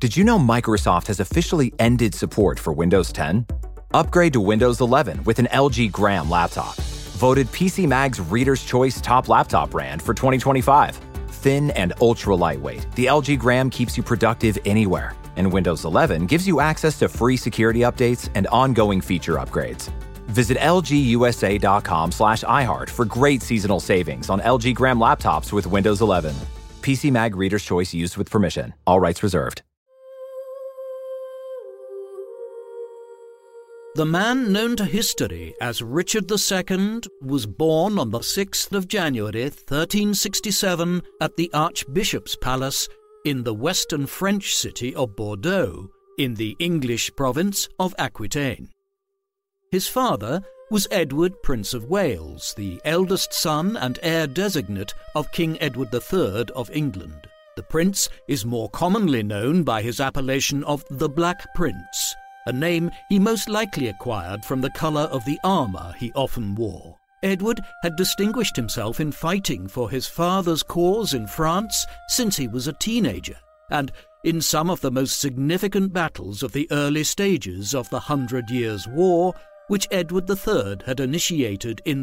Did you know Microsoft has officially ended support for Windows 10? Upgrade to Windows 11 with an LG Gram laptop. Voted PC Mag's Reader's Choice Top Laptop Brand for 2025. Thin and ultra lightweight, the LG Gram keeps you productive anywhere. And Windows 11 gives you access to free security updates and ongoing feature upgrades. Visit lgusa.com/iHeart for great seasonal savings on LG Gram laptops with Windows 11. PC Mag Reader's Choice used with permission. All rights reserved. The man known to history as Richard II was born on the 6th of January 1367 at the Archbishop's Palace in the western French city of Bordeaux in the English province of Aquitaine. His father was Edward, Prince of Wales, the eldest son and heir designate of King Edward III of England. The prince is more commonly known by his appellation of the Black Prince, a name he most likely acquired from the colour of the armour he often wore. Edward had distinguished himself in fighting for his father's cause in France since he was a teenager, and in some of the most significant battles of the early stages of the 100 Years' War, which Edward III had initiated in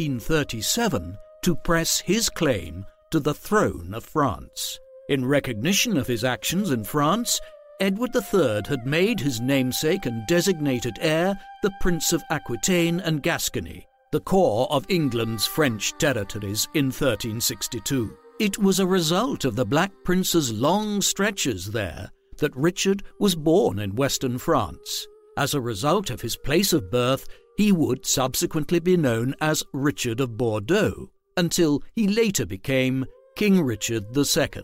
1337 to press his claim to the throne of France. In recognition of his actions in France, Edward III had made his namesake and designated heir the Prince of Aquitaine and Gascony, the core of England's French territories in 1362. It was a result of the Black Prince's long stretches there that Richard was born in western France. As a result of his place of birth, he would subsequently be known as Richard of Bordeaux, until he later became King Richard II.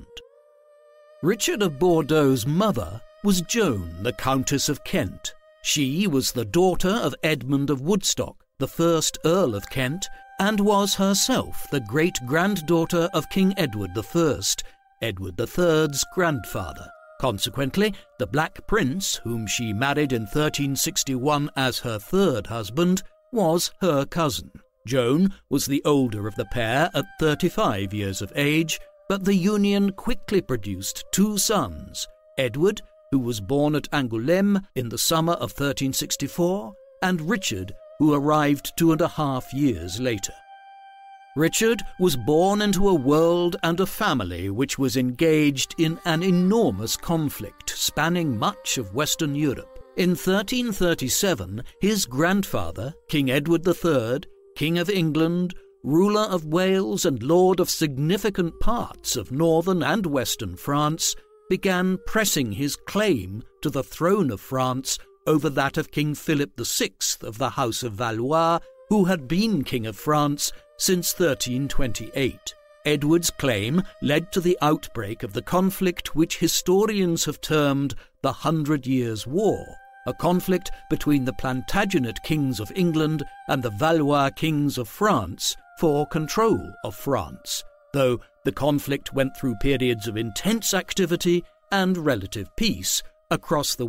Richard of Bordeaux's mother was Joan, the Countess of Kent. She was the daughter of Edmund of Woodstock, the first Earl of Kent, and was herself the great-granddaughter of King Edward I, Edward III's grandfather. Consequently, the Black Prince, whom she married in 1361 as her third husband, was her cousin. Joan was the older of the pair at 35 years of age, but the union quickly produced two sons, Edward, who was born at Angoulême in the summer of 1364, and Richard, who arrived 2.5 years later. Richard was born into a world and a family which was engaged in an enormous conflict spanning much of Western Europe. In 1337, his grandfather, King Edward III, King of England, ruler of Wales and lord of significant parts of northern and western France, began pressing his claim to the throne of France over that of King Philip VI of the House of Valois, who had been King of France since 1328. Edward's claim led to the outbreak of the conflict which historians have termed the 100 Years' War, a conflict between the Plantagenet kings of England and the Valois kings of France for control of France, though the conflict went through periods of intense activity and relative peace across the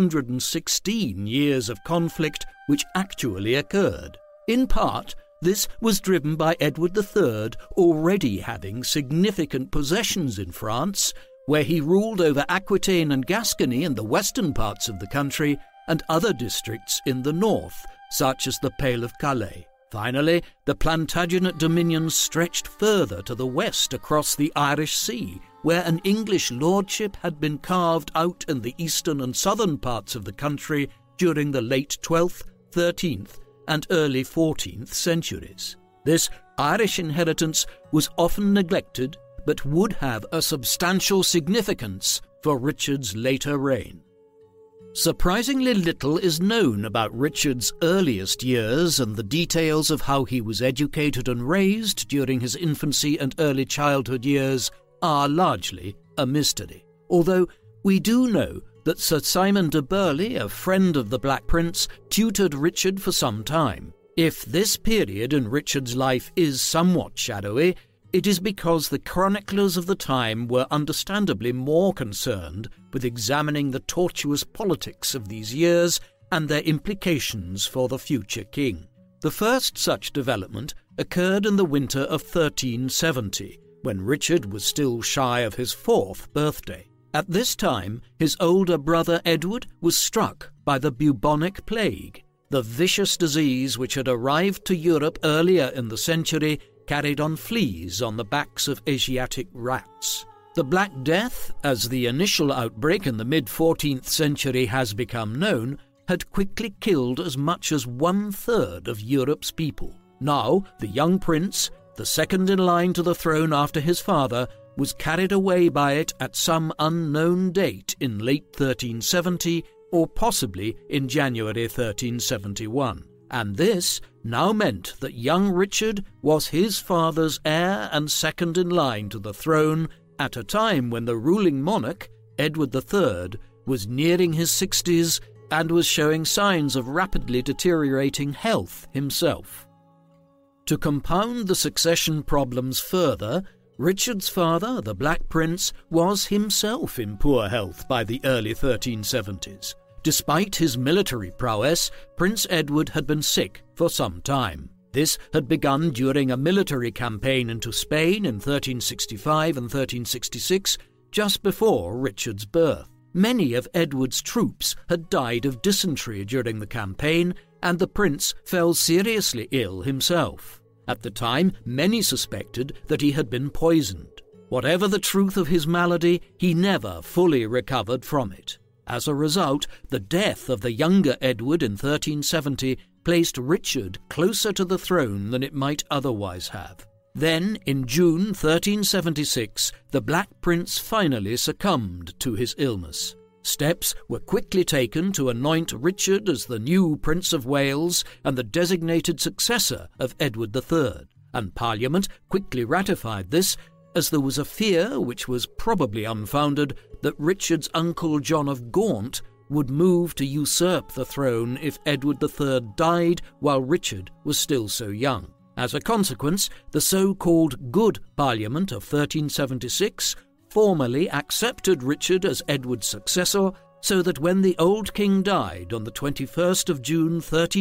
116 years of conflict which actually occurred. In part, this was driven by Edward III already having significant possessions in France, where he ruled over Aquitaine and Gascony in the western parts of the country and other districts in the north, such as the Pale of Calais. Finally, the Plantagenet dominions stretched further to the west across the Irish Sea, where an English lordship had been carved out in the eastern and southern parts of the country during the late 12th, 13th, and early 14th centuries. This Irish inheritance was often neglected, but would have a substantial significance for Richard's later reign. Surprisingly little is known about Richard's earliest years, and the details of how he was educated and raised during his infancy and early childhood years are largely a mystery. Although we do know that Sir Simon de Burghley, a friend of the Black Prince, tutored Richard for some time. If this period in Richard's life is somewhat shadowy, it is because the chroniclers of the time were understandably more concerned with examining the tortuous politics of these years and their implications for the future king. The first such development occurred in the winter of 1370, when Richard was still shy of his 4th birthday. At this time, his older brother Edward was struck by the bubonic plague. The vicious disease which had arrived to Europe earlier in the century carried on fleas on the backs of Asiatic rats. The Black Death, as the initial outbreak in the mid-14th century has become known, had quickly killed as much as 1/3 of Europe's people. Now, the young prince, the second in line to the throne after his father, was carried away by it at some unknown date in late 1370 or possibly in January 1371. And this now meant that young Richard was his father's heir and second in line to the throne at a time when the ruling monarch, Edward III, was nearing his 60s and was showing signs of rapidly deteriorating health himself. To compound the succession problems further, Richard's father, the Black Prince, was himself in poor health by the early 1370s. Despite his military prowess, Prince Edward had been sick for some time. This had begun during a military campaign into Spain in 1365 and 1366, just before Richard's birth. Many of Edward's troops had died of dysentery during the campaign, and the prince fell seriously ill himself. At the time, many suspected that he had been poisoned. Whatever the truth of his malady, he never fully recovered from it. As a result, the death of the younger Edward in 1370 placed Richard closer to the throne than it might otherwise have. Then, in June 1376, the Black Prince finally succumbed to his illness. Steps were quickly taken to anoint Richard as the new Prince of Wales and the designated successor of Edward III, and Parliament quickly ratified this, as there was a fear, which was probably unfounded, that Richard's uncle John of Gaunt would move to usurp the throne if Edward III died while Richard was still so young. As a consequence, the so-called Good Parliament of 1376 formally accepted Richard as Edward's successor, so that when the old king died on the 21st of June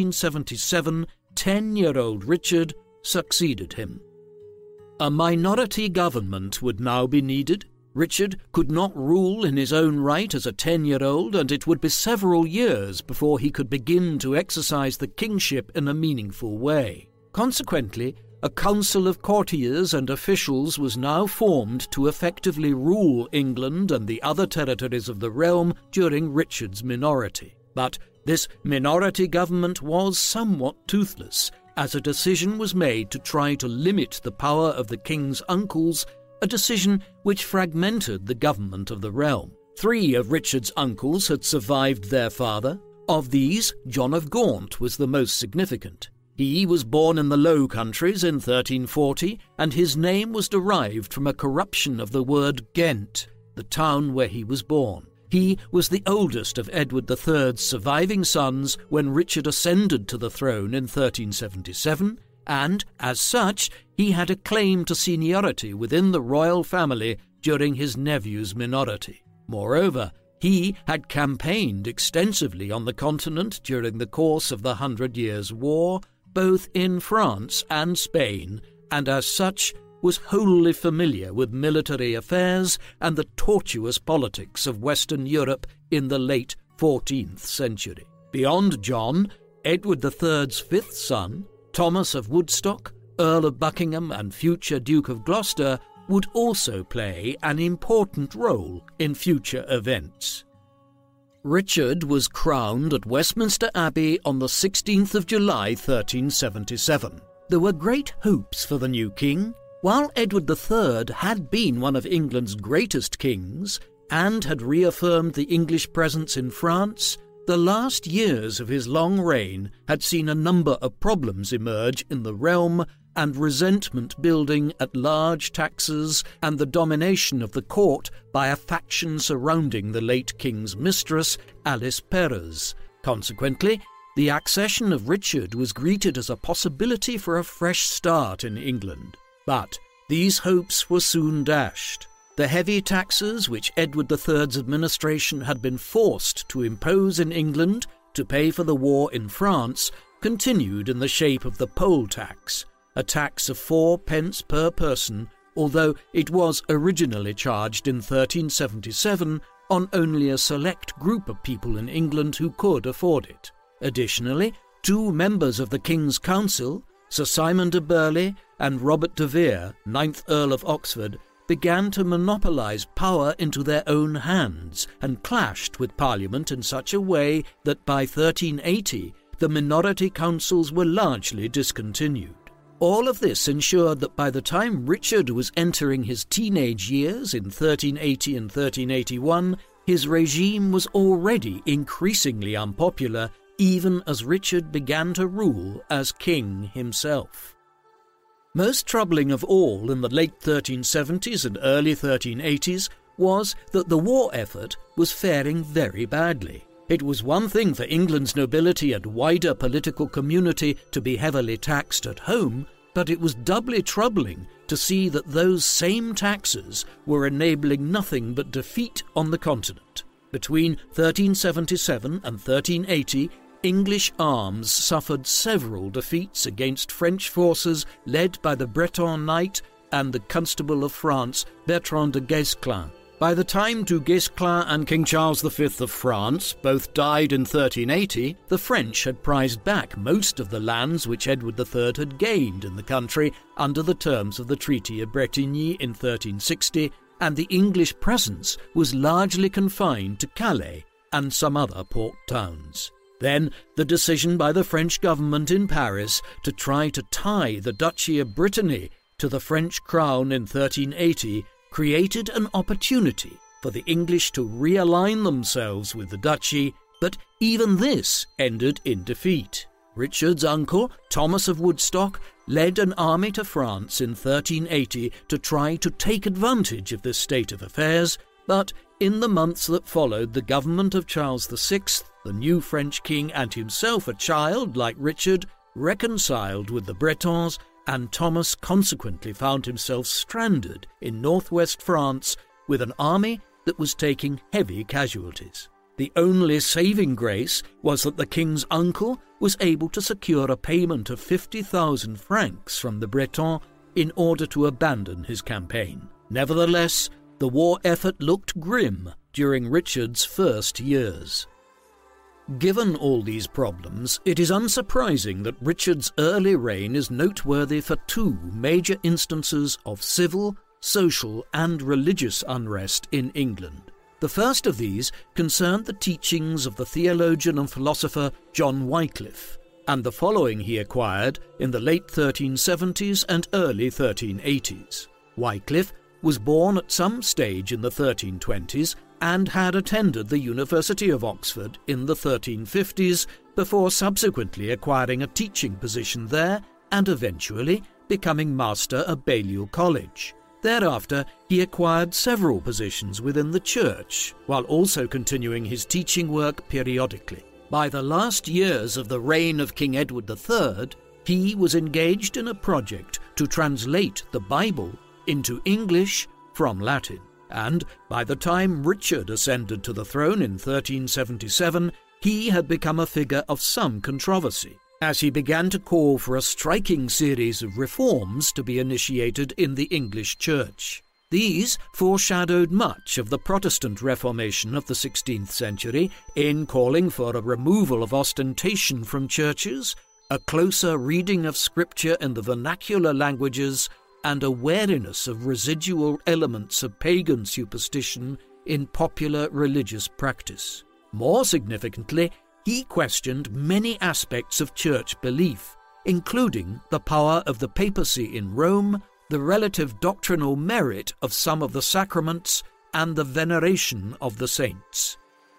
1377, 10-year-old Richard succeeded him. A minority government would now be needed. Richard could not rule in his own right as a 10-year-old, and it would be several years before he could begin to exercise the kingship in a meaningful way. Consequently, a council of courtiers and officials was now formed to effectively rule England and the other territories of the realm during Richard's minority. But this minority government was somewhat toothless, as a decision was made to try to limit the power of the king's uncles, a decision which fragmented the government of the realm. 3 of Richard's uncles had survived their father. Of these, John of Gaunt was the most significant. He was born in the Low Countries in 1340, and his name was derived from a corruption of the word Ghent, the town where he was born. He was the oldest of Edward III's surviving sons when Richard ascended to the throne in 1377, and, as such, he had a claim to seniority within the royal family during his nephew's minority. Moreover, he had campaigned extensively on the continent during the course of the 100 Years' War, both in France and Spain, and as such was wholly familiar with military affairs and the tortuous politics of Western Europe in the late 14th century. Beyond John, Edward III's 5th son, Thomas of Woodstock, Earl of Buckingham and future Duke of Gloucester, would also play an important role in future events. Richard was crowned at Westminster Abbey on the 16th of July 1377. There were great hopes for the new king. While Edward III had been one of England's greatest kings and had reaffirmed the English presence in France, the last years of his long reign had seen a number of problems emerge in the realm, and resentment building at large taxes and the domination of the court by a faction surrounding the late king's mistress, Alice Perrers. Consequently, the accession of Richard was greeted as a possibility for a fresh start in England. But these hopes were soon dashed. The heavy taxes which Edward III's administration had been forced to impose in England to pay for the war in France continued in the shape of the poll tax, a tax of 4 pence per person, although it was originally charged in 1377 on only a select group of people in England who could afford it. Additionally, 2 members of the King's Council, Sir Simon de Burghley and Robert de Vere, 9th Earl of Oxford, began to monopolise power into their own hands and clashed with Parliament in such a way that by 1380 the minority councils were largely discontinued. All of this ensured that by the time Richard was entering his teenage years in 1380 and 1381, his regime was already increasingly unpopular, even as Richard began to rule as king himself. Most troubling of all in the late 1370s and early 1380s was that the war effort was faring very badly. It was one thing for England's nobility and wider political community to be heavily taxed at home, but it was doubly troubling to see that those same taxes were enabling nothing but defeat on the continent. Between 1377 and 1380, English arms suffered several defeats against French forces led by the Breton knight and the Constable of France, Bertrand de Guesclin. By the time Du Guesclin and King Charles V of France both died in 1380, the French had prized back most of the lands which Edward III had gained in the country under the terms of the Treaty of Bretigny in 1360, and the English presence was largely confined to Calais and some other port towns. Then the decision by the French government in Paris to try to tie the Duchy of Brittany to the French crown in 1380 created an opportunity for the English to realign themselves with the duchy, but even this ended in defeat. Richard's uncle, Thomas of Woodstock, led an army to France in 1380 to try to take advantage of this state of affairs, but in the months that followed, the government of Charles VI, the new French king and himself a child like Richard, reconciled with the Bretons, and Thomas consequently found himself stranded in northwest France with an army that was taking heavy casualties. The only saving grace was that the king's uncle was able to secure a payment of 50,000 francs from the Bretons in order to abandon his campaign. Nevertheless, the war effort looked grim during Richard's first years. Given all these problems, it is unsurprising that Richard's early reign is noteworthy for 2 major instances of civil, social, and religious unrest in England. The first of these concerned the teachings of the theologian and philosopher John Wycliffe, and the following he acquired in the late 1370s and early 1380s. Wycliffe was born at some stage in the 1320s and had attended the University of Oxford in the 1350s before subsequently acquiring a teaching position there and eventually becoming master at Balliol College. Thereafter, he acquired several positions within the church, while also continuing his teaching work periodically. By the last years of the reign of King Edward III, he was engaged in a project to translate the Bible into English from Latin. And by the time Richard ascended to the throne in 1377, he had become a figure of some controversy, as he began to call for a striking series of reforms to be initiated in the English Church. These foreshadowed much of the Protestant Reformation of the 16th century in calling for a removal of ostentation from churches, a closer reading of Scripture in the vernacular languages, and a wariness of residual elements of pagan superstition in popular religious practice. More significantly, he questioned many aspects of church belief, including the power of the papacy in Rome, the relative doctrinal merit of some of the sacraments, and the veneration of the saints.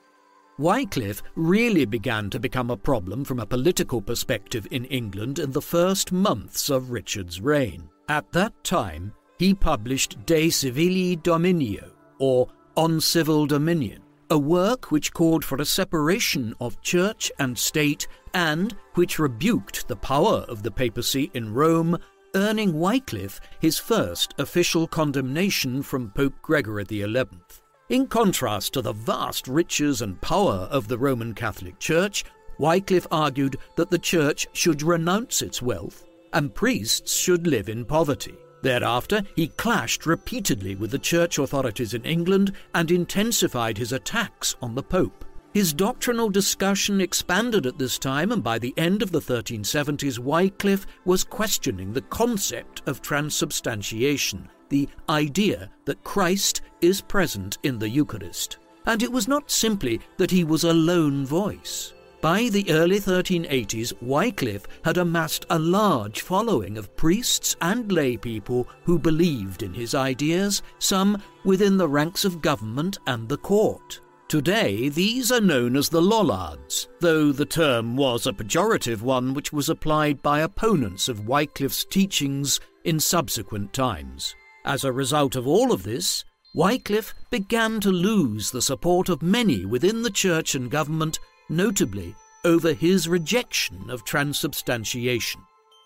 Wycliffe really began to become a problem from a political perspective in England in the first months of Richard's reign. At that time, he published De Civili Dominio, or On Civil Dominion, a work which called for a separation of church and state and which rebuked the power of the papacy in Rome, earning Wycliffe his first official condemnation from Pope Gregory XI. In contrast to the vast riches and power of the Roman Catholic Church, Wycliffe argued that the Church should renounce its wealth and priests should live in poverty. Thereafter, he clashed repeatedly with the church authorities in England and intensified his attacks on the Pope. His doctrinal discussion expanded at this time, and by the end of the 1370s, Wycliffe was questioning the concept of transubstantiation, the idea that Christ is present in the Eucharist. And it was not simply that he was a lone voice. By the early 1380s, Wycliffe had amassed a large following of priests and lay people who believed in his ideas, some within the ranks of government and the court. Today, these are known as the Lollards, though the term was a pejorative one which was applied by opponents of Wycliffe's teachings in subsequent times. As a result of all of this, Wycliffe began to lose the support of many within the church and government, notably over his rejection of transubstantiation.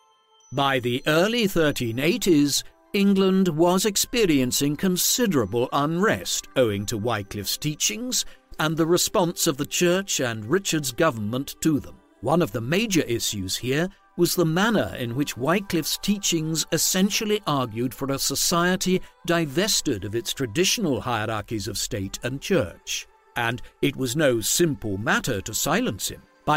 By the early 1380s, England was experiencing considerable unrest owing to Wycliffe's teachings and the response of the church and Richard's government to them. One of the major issues here was the manner in which Wycliffe's teachings essentially argued for a society divested of its traditional hierarchies of state and church, and it was no simple matter to silence him. By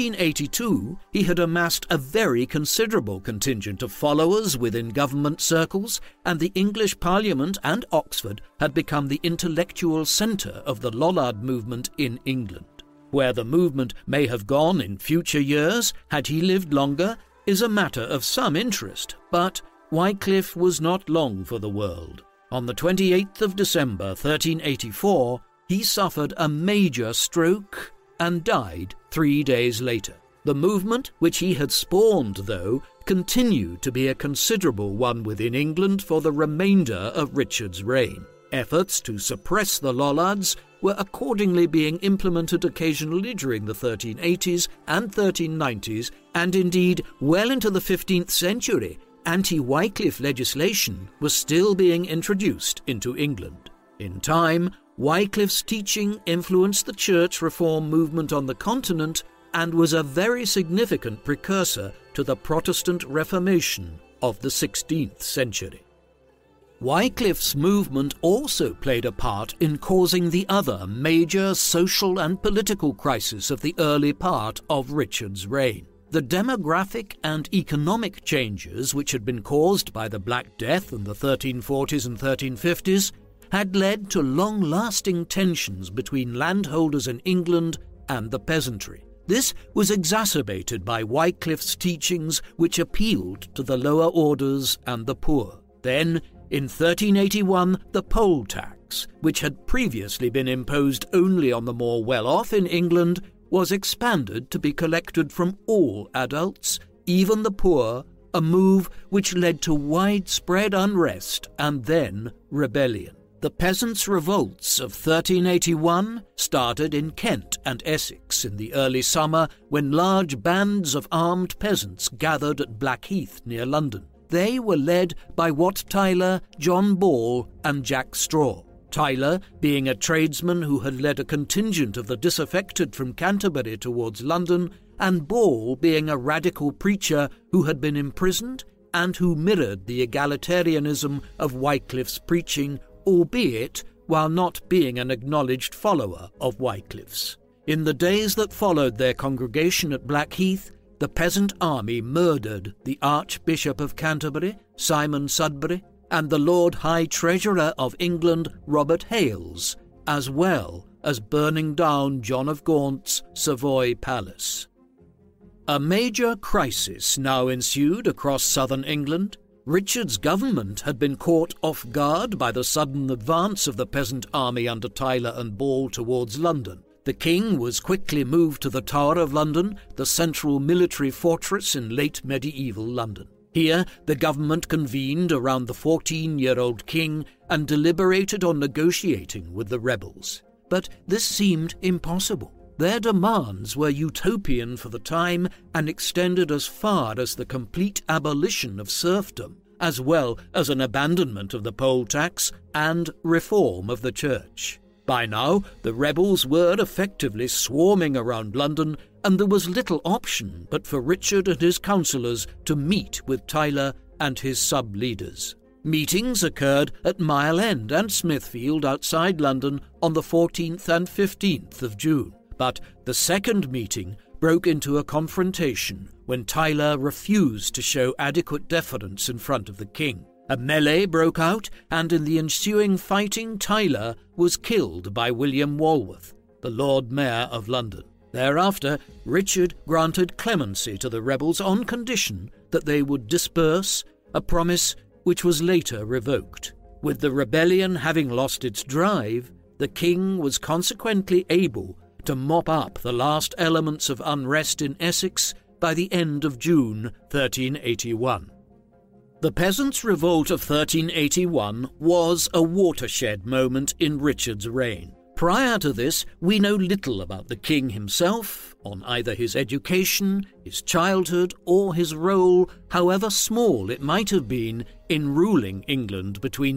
1382, he had amassed a very considerable contingent of followers within government circles, and the English Parliament and Oxford had become the intellectual centre of the Lollard movement in England. Where the movement may have gone in future years, had he lived longer, is a matter of some interest, but Wycliffe was not long for the world. On the 28th of December 1384, he suffered a major stroke and died 3 days later. The movement, which he had spawned, though, continued to be a considerable one within England for the remainder of Richard's reign. Efforts to suppress the Lollards were accordingly being implemented occasionally during the 1380s and 1390s, and indeed well into the 15th century, anti-Wycliffe legislation was still being introduced into England. In time, Wycliffe's teaching influenced the church reform movement on the continent and was a very significant precursor to the Protestant Reformation of the 16th century. Wycliffe's movement also played a part in causing the other major social and political crisis of the early part of Richard's reign. The demographic and economic changes which had been caused by the Black Death in the 1340s and 1350s had led to long-lasting tensions between landholders in England and the peasantry. This was exacerbated by Wycliffe's teachings, which appealed to the lower orders and the poor. Then, in 1381, the poll tax, which had previously been imposed only on the more well-off in England, was expanded to be collected from all adults, even the poor, a move which led to widespread unrest and then rebellion. The peasants' revolts of 1381 started in Kent and Essex in the early summer when large bands of armed peasants gathered at Blackheath near London. They were led by Wat Tyler, John Ball and Jack Straw. Tyler being a tradesman who had led a contingent of the disaffected from Canterbury towards London, and Ball being a radical preacher who had been imprisoned and who mirrored the egalitarianism of Wycliffe's preaching, albeit while not being an acknowledged follower of Wycliffe's. In the days that followed their congregation at Blackheath, the peasant army murdered the Archbishop of Canterbury, Simon Sudbury, and the Lord High Treasurer of England, Robert Hales, as well as burning down John of Gaunt's Savoy Palace. A major crisis now ensued across southern England. Richard's government had been caught off guard by the sudden advance of the peasant army under Tyler and Ball towards London. The king was quickly moved to the Tower of London, the central military fortress in late medieval London. Here, the government convened around the 14-year-old king and deliberated on negotiating with the rebels. But this seemed impossible. Their demands were utopian for the time and extended as far as the complete abolition of serfdom, as well as an abandonment of the poll tax and reform of the church. By now, the rebels were effectively swarming around London, and there was little option but for Richard and his councillors to meet with Tyler and his sub-leaders. Meetings occurred at Mile End and Smithfield outside London on the 14th and 15th of June, but the second meeting broke into a confrontation when Tyler refused to show adequate deference in front of the king. A melee broke out, and in the ensuing fighting Tyler was killed by William Walworth, the Lord Mayor of London. Thereafter, Richard granted clemency to the rebels on condition that they would disperse, a promise which was later revoked. With the rebellion having lost its drive, the king was consequently able to mop up the last elements of unrest in Essex by the end of June 1381. The Peasants' Revolt of 1381 was a watershed moment in Richard's reign. Prior to this, we know little about the king himself, on either his education, his childhood, or his role, however small it might have been, in ruling England between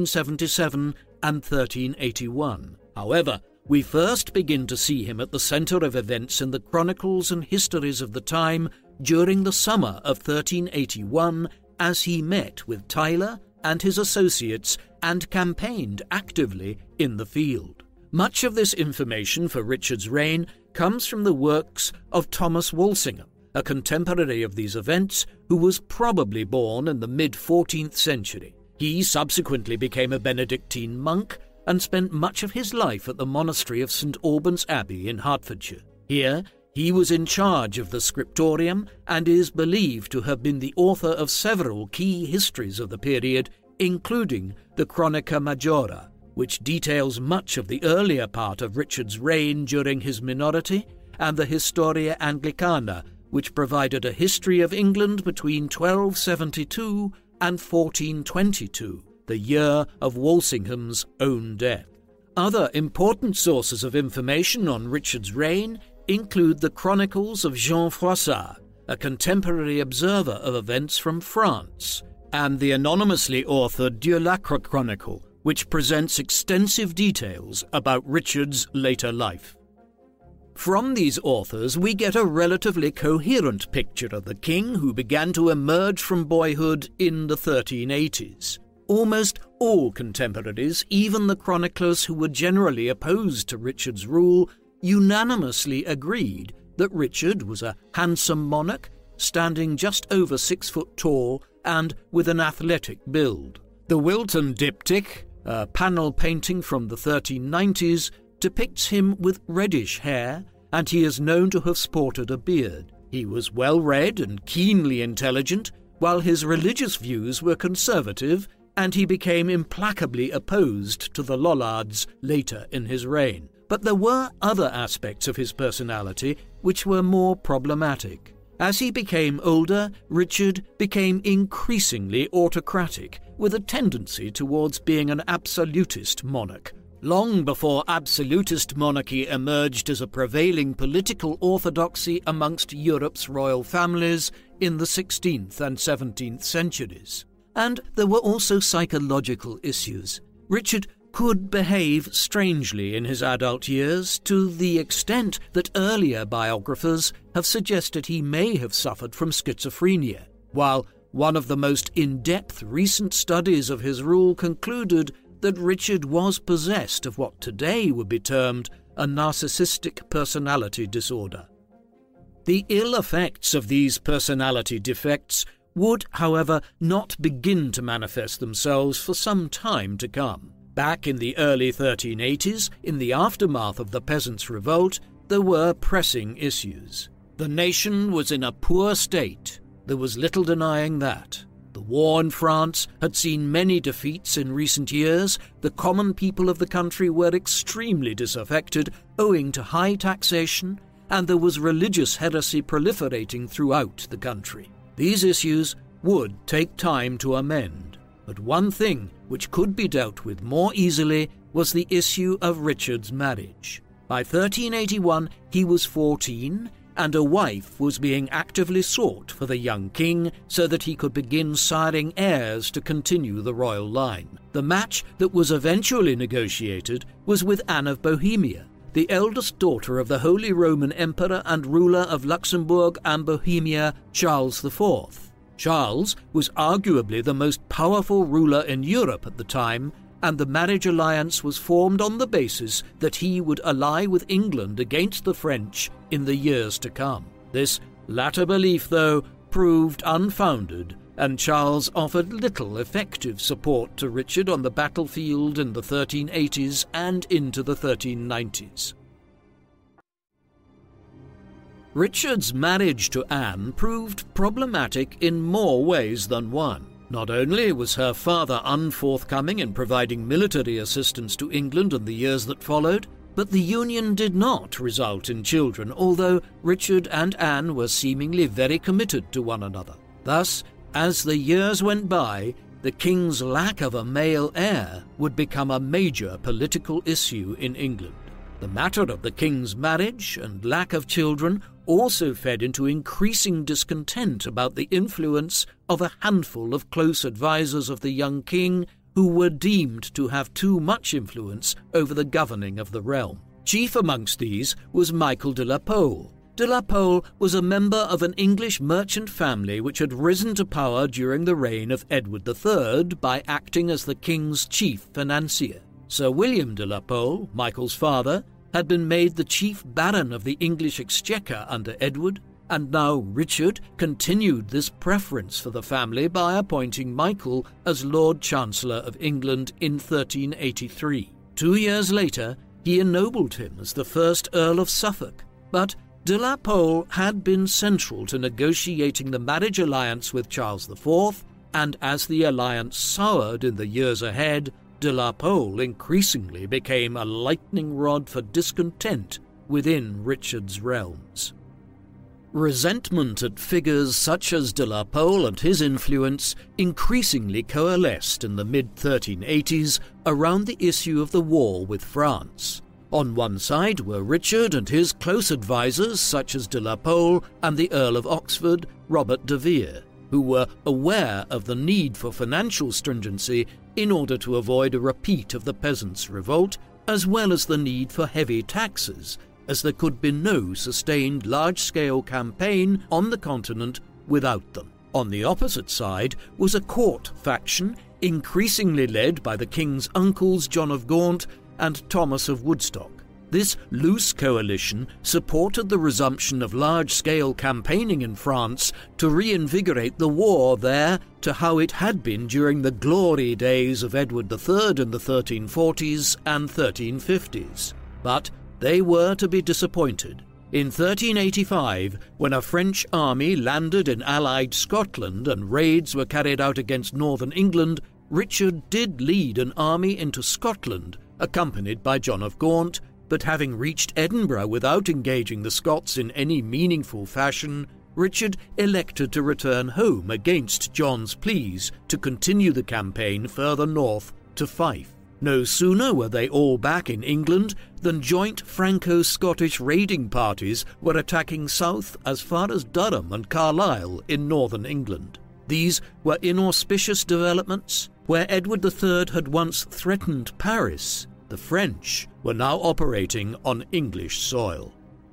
1377 and 1381. However, we first begin to see him at the centre of events in the chronicles and histories of the time during the summer of 1381, as he met with Tyler and his associates and campaigned actively in the field. Much of this information for Richard's reign comes from the works of Thomas Walsingham, a contemporary of these events who was probably born in the mid-14th century. He subsequently became a Benedictine monk and spent much of his life at the monastery of St. Albans Abbey in Hertfordshire. Here, he was in charge of the scriptorium and is believed to have been the author of several key histories of the period, including the Chronica Majora, which details much of the earlier part of Richard's reign during his minority, and the Historia Anglicana, which provided a history of England between 1272 and 1422, the year of Walsingham's own death. Other important sources of information on Richard's reign include the chronicles of Jean Froissart, a contemporary observer of events from France, and the anonymously authored Dieux-Lacre Chronicle, which presents extensive details about Richard's later life. From these authors, we get a relatively coherent picture of the king who began to emerge from boyhood in the 1380s. Almost all contemporaries, even the chroniclers who were generally opposed to Richard's rule, unanimously agreed that Richard was a handsome monarch, standing just over 6 foot tall and with an athletic build. The Wilton diptych, a panel painting from the 1390s, depicts him with reddish hair, and he is known to have sported a beard. He was well-read and keenly intelligent, while his religious views were conservative, and he became implacably opposed to the Lollards later in his reign. But there were other aspects of his personality which were more problematic. As he became older, Richard became increasingly autocratic, with a tendency towards being an absolutist monarch. Long before absolutist monarchy emerged as a prevailing political orthodoxy amongst Europe's royal families in the 16th and 17th centuries. And there were also psychological issues. Richard could behave strangely in his adult years, to the extent that earlier biographers have suggested he may have suffered from schizophrenia, while one of the most in-depth recent studies of his rule concluded that Richard was possessed of what today would be termed a narcissistic personality disorder. The ill effects of these personality defects would, however, not begin to manifest themselves for some time to come. Back in the early 1380s, in the aftermath of the Peasants' Revolt, there were pressing issues. The nation was in a poor state. There was little denying that. The war in France had seen many defeats in recent years. The common people of the country were extremely disaffected owing to high taxation, and there was religious heresy proliferating throughout the country. These issues would take time to amend, but one thing which could be dealt with more easily was the issue of Richard's marriage. By 1381 he was 14, and a wife was being actively sought for the young king so that he could begin siring heirs to continue the royal line. The match that was eventually negotiated was with Anne of Bohemia, the eldest daughter of the Holy Roman Emperor and ruler of Luxembourg and Bohemia, Charles IV. Charles was arguably the most powerful ruler in Europe at the time, and the marriage alliance was formed on the basis that he would ally with England against the French in the years to come. This latter belief, though, proved unfounded, and Charles offered little effective support to Richard on the battlefield in the 1380s and into the 1390s. Richard's marriage to Anne proved problematic in more ways than one. Not only was her father unforthcoming in providing military assistance to England in the years that followed, but the union did not result in children, although Richard and Anne were seemingly very committed to one another. Thus, as the years went by, the king's lack of a male heir would become a major political issue in England. The matter of the king's marriage and lack of children also fed into increasing discontent about the influence of a handful of close advisers of the young king who were deemed to have too much influence over the governing of the realm. Chief amongst these was Michael de la Pole. De la Pole was a member of an English merchant family which had risen to power during the reign of Edward III by acting as the king's chief financier. Sir William de la Pole, Michael's father, had been made the chief baron of the English exchequer under Edward, and now Richard continued this preference for the family by appointing Michael as Lord Chancellor of England in 1383. 2 years later, he ennobled him as the first Earl of Suffolk, but de la Pole had been central to negotiating the marriage alliance with Charles IV, and as the alliance soured in the years ahead, de la Pole increasingly became a lightning rod for discontent within Richard's realms. Resentment at figures such as de la Pole and his influence increasingly coalesced in the mid-1380s around the issue of the war with France. On one side were Richard and his close advisers such as de la Pole and the Earl of Oxford, Robert de Vere, who were aware of the need for financial stringency in order to avoid a repeat of the peasants' revolt, as well as the need for heavy taxes, as there could be no sustained large-scale campaign on the continent without them. On the opposite side was a court faction increasingly led by the king's uncles John of Gaunt and Thomas of Woodstock. This loose coalition supported the resumption of large-scale campaigning in France to reinvigorate the war there to how it had been during the glory days of Edward III in the 1340s and 1350s. But they were to be disappointed. In 1385, when a French army landed in Allied Scotland and raids were carried out against northern England, Richard did lead an army into Scotland, accompanied by John of Gaunt, but having reached Edinburgh without engaging the Scots in any meaningful fashion, Richard elected to return home against John's pleas to continue the campaign further north to Fife. No sooner were they all back in England than joint Franco-Scottish raiding parties were attacking south as far as Durham and Carlisle in northern England. These were inauspicious developments. Where Edward III had once threatened Paris, the French were now operating on English soil.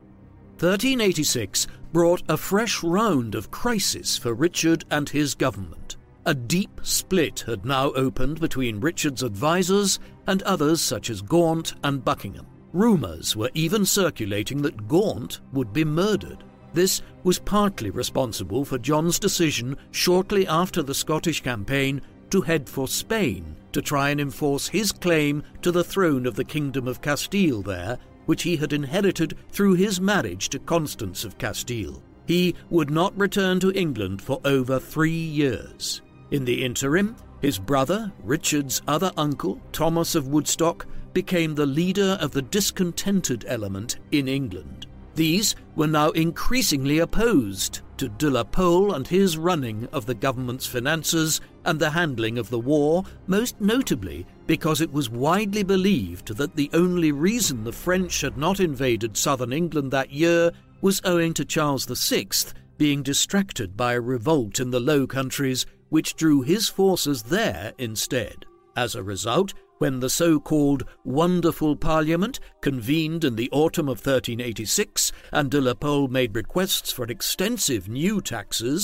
1386 brought a fresh round of crisis for Richard and his government. A deep split had now opened between Richard's advisers and others such as Gaunt and Buckingham. Rumours were even circulating that Gaunt would be murdered. This was partly responsible for John's decision shortly after the Scottish campaign to head for Spain to try and enforce his claim to the throne of the Kingdom of Castile there, which he had inherited through his marriage to Constance of Castile. He would not return to England for over 3 years. In the interim, his brother, Richard's other uncle, Thomas of Woodstock, became the leader of the discontented element in England. These were now increasingly opposed to de la Pole and his running of the government's finances and the handling of the war, most notably because it was widely believed that the only reason the French had not invaded southern England that year was owing to Charles VI being distracted by a revolt in the Low Countries, which drew his forces there instead. As a result, when the so-called Wonderful Parliament convened in the autumn of 1386 and de la Pole made requests for extensive new taxes,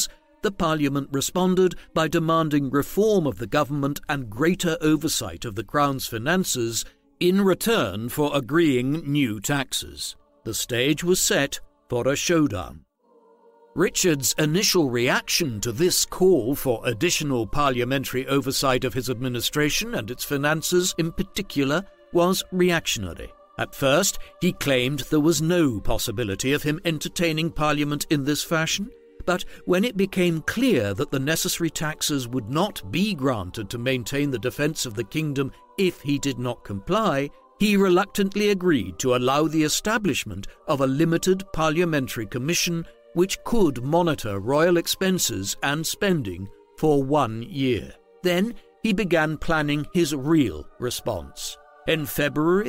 the Parliament responded by demanding reform of the government and greater oversight of the Crown's finances in return for agreeing new taxes. The stage was set for a showdown. Richard's initial reaction to this call for additional parliamentary oversight of his administration and its finances in particular was reactionary. At first, he claimed there was no possibility of him entertaining Parliament in this fashion, but when it became clear that the necessary taxes would not be granted to maintain the defence of the kingdom if he did not comply, he reluctantly agreed to allow the establishment of a limited parliamentary commission which could monitor royal expenses and spending for 1 year. Then he began planning his real response. In February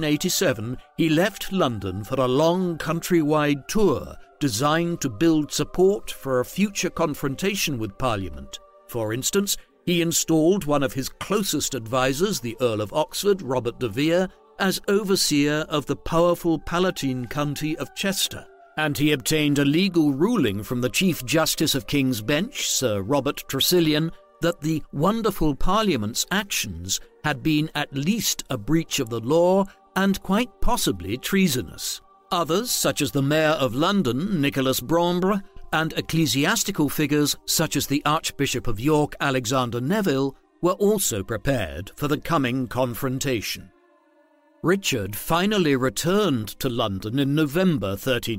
1387, he left London for a long countrywide tour designed to build support for a future confrontation with Parliament. For instance, he installed one of his closest advisers, the Earl of Oxford, Robert de Vere, as overseer of the powerful Palatine County of Chester, and he obtained a legal ruling from the Chief Justice of King's Bench, Sir Robert Tressilian, that the wonderful Parliament's actions had been at least a breach of the law and quite possibly treasonous. Others, such as the Mayor of London, Nicholas Brombre, and ecclesiastical figures such as the Archbishop of York, Alexander Neville, were also prepared for the coming confrontation. Richard finally returned to London in November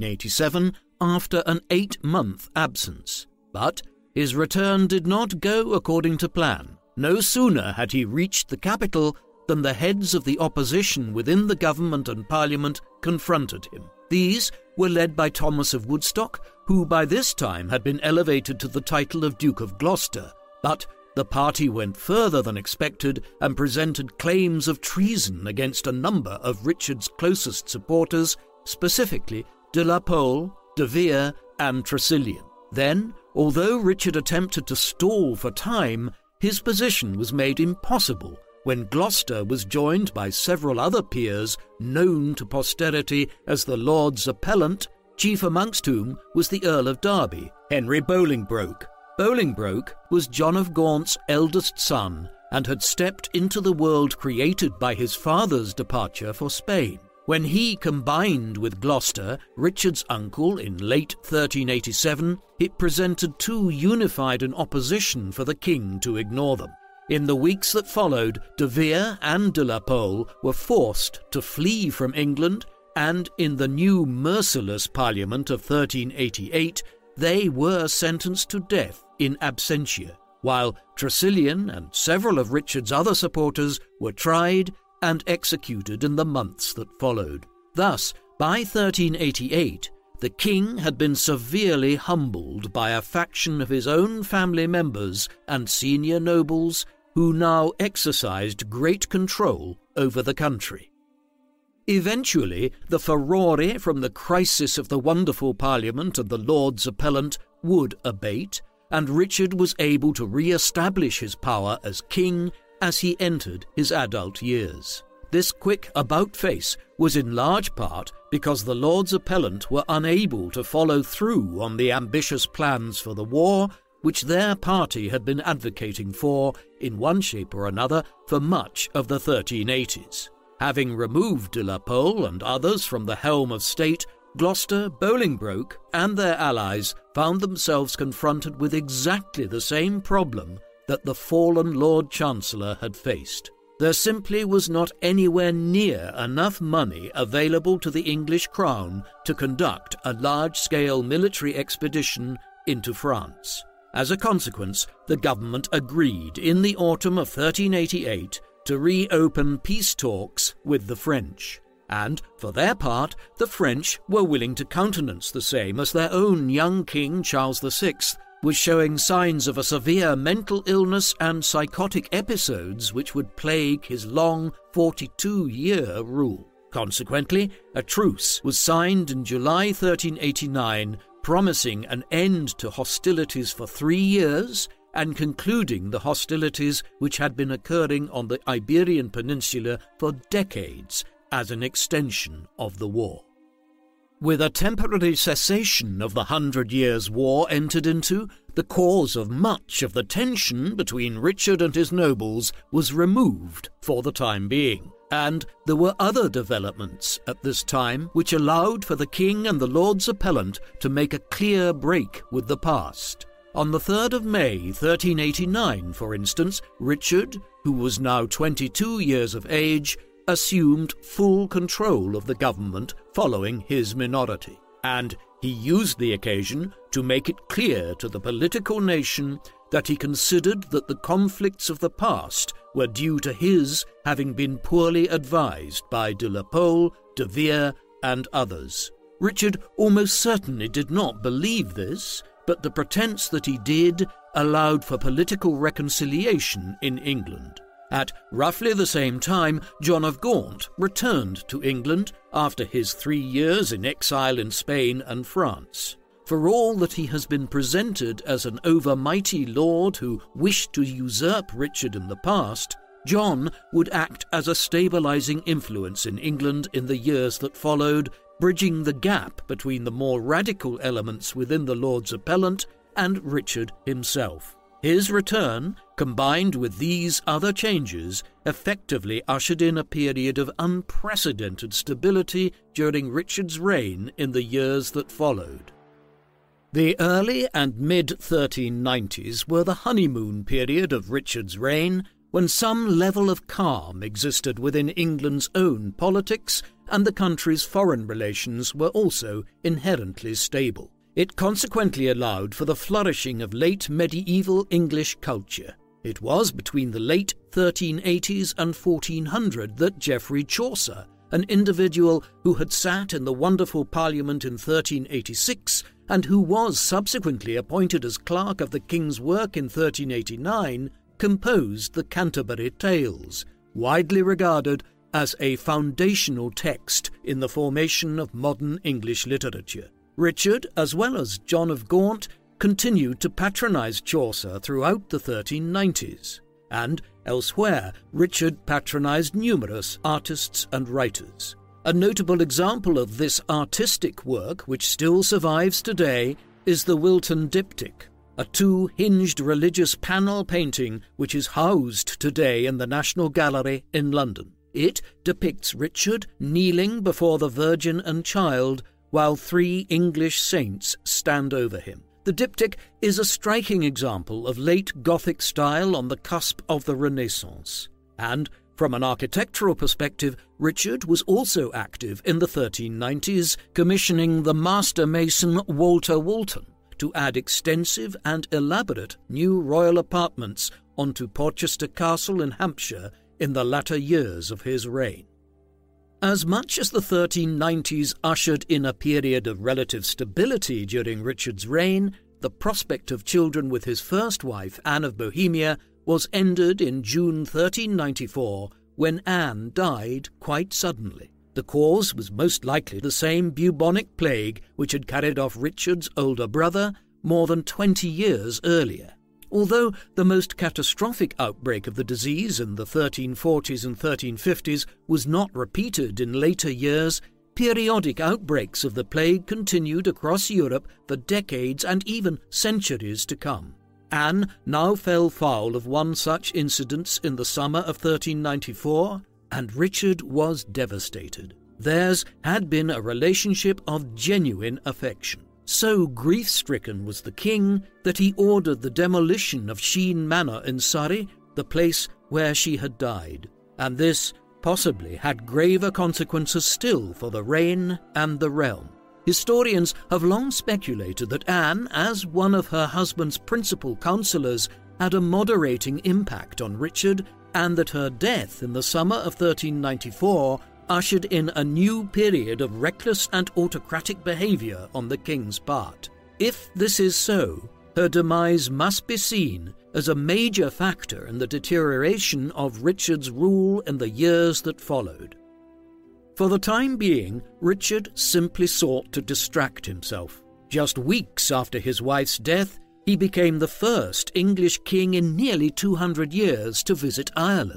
1387 after an 8-month absence, but his return did not go according to plan. No sooner had he reached the capital than the heads of the opposition within the government and Parliament confronted him. These were led by Thomas of Woodstock, who by this time had been elevated to the title of Duke of Gloucester, but the party went further than expected and presented claims of treason against a number of Richard's closest supporters, specifically de la Pole, de Vere, and Tressilian. Then, although Richard attempted to stall for time, his position was made impossible when Gloucester was joined by several other peers known to posterity as the Lords Appellant, chief amongst whom was the Earl of Derby, Henry Bolingbroke. Bolingbroke was John of Gaunt's eldest son and had stepped into the world created by his father's departure for Spain. When he combined with Gloucester, Richard's uncle, in late 1387, it presented too unified an opposition for the king to ignore them. In the weeks that followed, de Vere and de la Pole were forced to flee from England, and in the new merciless Parliament of 1388, they were sentenced to death in absentia, while Tressilian and several of Richard's other supporters were tried and executed in the months that followed. Thus, by 1388, the king had been severely humbled by a faction of his own family members and senior nobles who now exercised great control over the country. Eventually, the furore from the crisis of the wonderful Parliament and the Lords Appellant would abate, and Richard was able to re-establish his power as king as he entered his adult years. This quick about-face was in large part because the Lords Appellant were unable to follow through on the ambitious plans for the war which their party had been advocating for, in one shape or another, for much of the 1380s. Having removed de la Pole and others from the helm of state, Gloucester, Bolingbroke, and their allies found themselves confronted with exactly the same problem that the fallen Lord Chancellor had faced. There simply was not anywhere near enough money available to the English crown to conduct a large-scale military expedition into France. As a consequence, the government agreed in the autumn of 1388 to reopen peace talks with the French, and, for their part, the French were willing to countenance the same as their own young king Charles VI was showing signs of a severe mental illness and psychotic episodes which would plague his long 42-year rule. Consequently, a truce was signed in July 1389, promising an end to hostilities for 3 years and concluding the hostilities which had been occurring on the Iberian Peninsula for decades as an extension of the war. With a temporary cessation of the 100 Years' War entered into, the cause of much of the tension between Richard and his nobles was removed for the time being. And there were other developments at this time which allowed for the king and the Lords Appellant to make a clear break with the past. On the 3rd of May 1389, for instance, Richard, who was now 22 years of age, assumed full control of the government following his minority, and he used the occasion to make it clear to the political nation that he considered that the conflicts of the past were due to his having been poorly advised by de la Pole, de Vere, and others. Richard almost certainly did not believe this, but the pretense that he did allowed for political reconciliation in England. At roughly the same time, John of Gaunt returned to England after his 3 years in exile in Spain and France. For all that he has been presented as an overmighty lord who wished to usurp Richard in the past, John would act as a stabilizing influence in England in the years that followed, bridging the gap between the more radical elements within the Lords Appellant and Richard himself. His return, combined with these other changes, effectively ushered in a period of unprecedented stability during Richard's reign in the years that followed. The early and mid-1390s were the honeymoon period of Richard's reign, when some level of calm existed within England's own politics and the country's foreign relations were also inherently stable. It consequently allowed for the flourishing of late medieval English culture. It was between the late 1380s and 1400 that Geoffrey Chaucer, an individual who had sat in the wonderful Parliament in 1386 and who was subsequently appointed as Clerk of the King's Work in 1389, composed the Canterbury Tales, widely regarded as a foundational text in the formation of modern English literature. Richard, as well as John of Gaunt, continued to patronize Chaucer throughout the 1390s, and elsewhere Richard patronized numerous artists and writers. A notable example of this artistic work, which still survives today, is the Wilton Diptych, a two-hinged religious panel painting which is housed today in the National Gallery in London. It depicts Richard kneeling before the Virgin and Child while 3 English saints stand over him. The diptych is a striking example of late Gothic style on the cusp of the Renaissance. And from an architectural perspective, Richard was also active in the 1390s, commissioning the master mason Walter Walton to add extensive and elaborate new royal apartments onto Porchester Castle in Hampshire in the latter years of his reign. As much as the 1390s ushered in a period of relative stability during Richard's reign, the prospect of children with his first wife, Anne of Bohemia, was ended in June 1394 when Anne died quite suddenly. The cause was most likely the same bubonic plague which had carried off Richard's older brother more than 20 years earlier. Although the most catastrophic outbreak of the disease in the 1340s and 1350s was not repeated in later years, periodic outbreaks of the plague continued across Europe for decades and even centuries to come. Anne now fell foul of one such incident in the summer of 1394, and Richard was devastated. Theirs had been a relationship of genuine affection. So grief-stricken was the king that he ordered the demolition of Sheen Manor in Surrey, the place where she had died, and this possibly had graver consequences still for the reign and the realm. Historians have long speculated that Anne, as one of her husband's principal counsellors, had a moderating impact on Richard, and that her death in the summer of 1394 ushered in a new period of reckless and autocratic behaviour on the king's part. If this is so, her demise must be seen as a major factor in the deterioration of Richard's rule in the years that followed. For the time being, Richard simply sought to distract himself. Just weeks after his wife's death, he became the first English king in nearly 200 years to visit Ireland.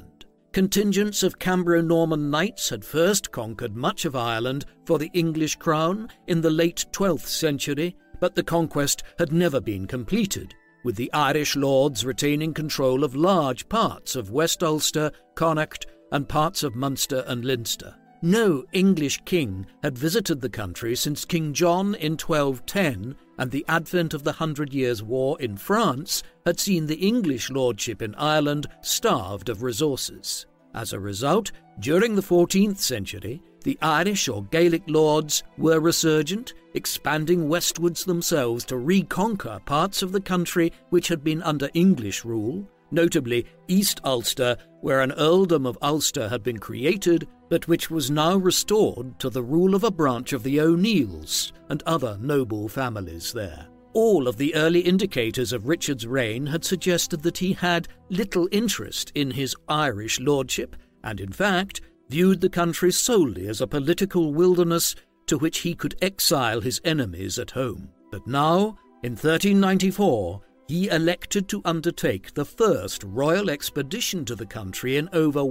Contingents of Cambro-Norman knights had first conquered much of Ireland for the English crown in the late 12th century, but the conquest had never been completed, with the Irish lords retaining control of large parts of West Ulster, Connacht, and parts of Munster and Leinster. No English king had visited the country since King John in 1210, and the advent of the 100 Years' War in France had seen the English lordship in Ireland starved of resources. As a result, during the 14th century, the Irish or Gaelic lords were resurgent, expanding westwards themselves to reconquer parts of the country which had been under English rule, notably East Ulster, where an earldom of Ulster had been created, but which was now restored to the rule of a branch of the O'Neills and other noble families there. All of the early indicators of Richard's reign had suggested that he had little interest in his Irish lordship, and in fact viewed the country solely as a political wilderness to which he could exile his enemies at home. But now, in 1394, he elected to undertake the first royal expedition to the country in over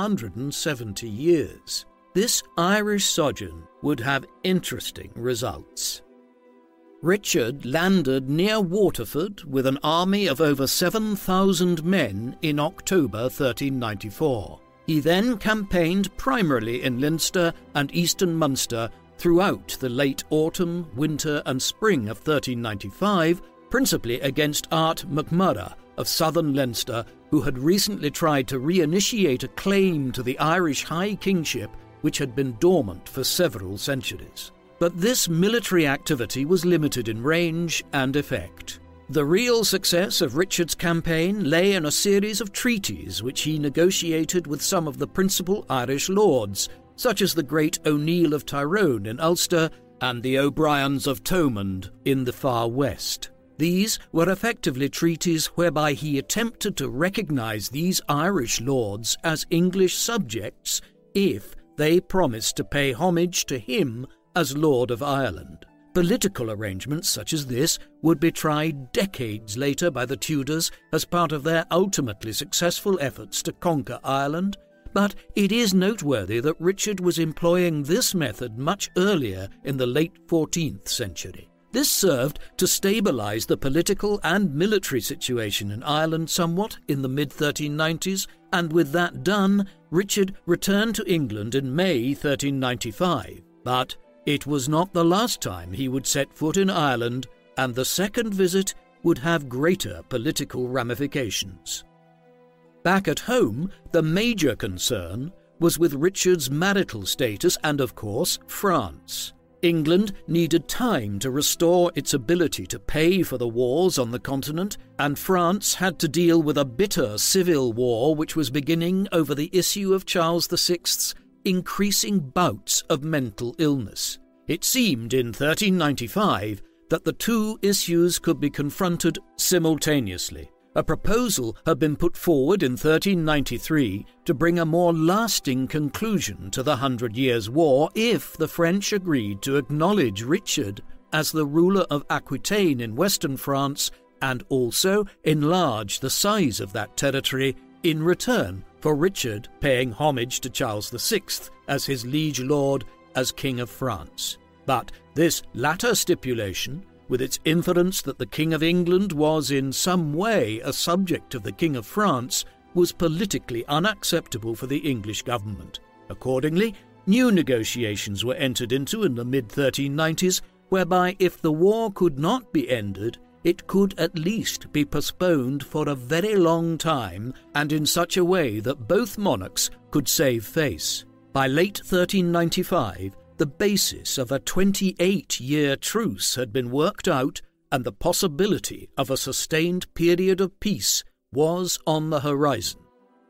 170 years. This Irish sojourn would have interesting results. Richard landed near Waterford with an army of over 7,000 men in October 1394. He then campaigned primarily in Leinster and eastern Munster throughout the late autumn, winter and spring of 1395, principally against Art MacMurrough of southern Leinster, who had recently tried to reinitiate a claim to the Irish High Kingship which had been dormant for several centuries. But this military activity was limited in range and effect. The real success of Richard's campaign lay in a series of treaties which he negotiated with some of the principal Irish lords, such as the great O'Neill of Tyrone in Ulster and the O'Briens of Thomond in the far west. These were effectively treaties whereby he attempted to recognise these Irish lords as English subjects if they promised to pay homage to him as Lord of Ireland. Political arrangements such as this would be tried decades later by the Tudors as part of their ultimately successful efforts to conquer Ireland, but it is noteworthy that Richard was employing this method much earlier in the late 14th century. This served to stabilise the political and military situation in Ireland somewhat in the mid-1390s, and with that done, Richard returned to England in May 1395. But it was not the last time he would set foot in Ireland, and the second visit would have greater political ramifications. Back at home, the major concern was with Richard's marital status and, of course, France. England needed time to restore its ability to pay for the wars on the continent, and France had to deal with a bitter civil war which was beginning over the issue of Charles VI's increasing bouts of mental illness. It seemed in 1395 that the two issues could be confronted simultaneously. A proposal had been put forward in 1393 to bring a more lasting conclusion to the 100 Years' War if the French agreed to acknowledge Richard as the ruler of Aquitaine in western France and also enlarge the size of that territory in return for Richard paying homage to Charles VI as his liege lord as King of France. But this latter stipulation, with its inference that the King of England was in some way a subject of the King of France, was politically unacceptable for the English government. Accordingly, new negotiations were entered into in the mid-1390s, whereby if the war could not be ended, it could at least be postponed for a very long time and in such a way that both monarchs could save face. By late 1395, the basis of a 28-year truce had been worked out, and the possibility of a sustained period of peace was on the horizon.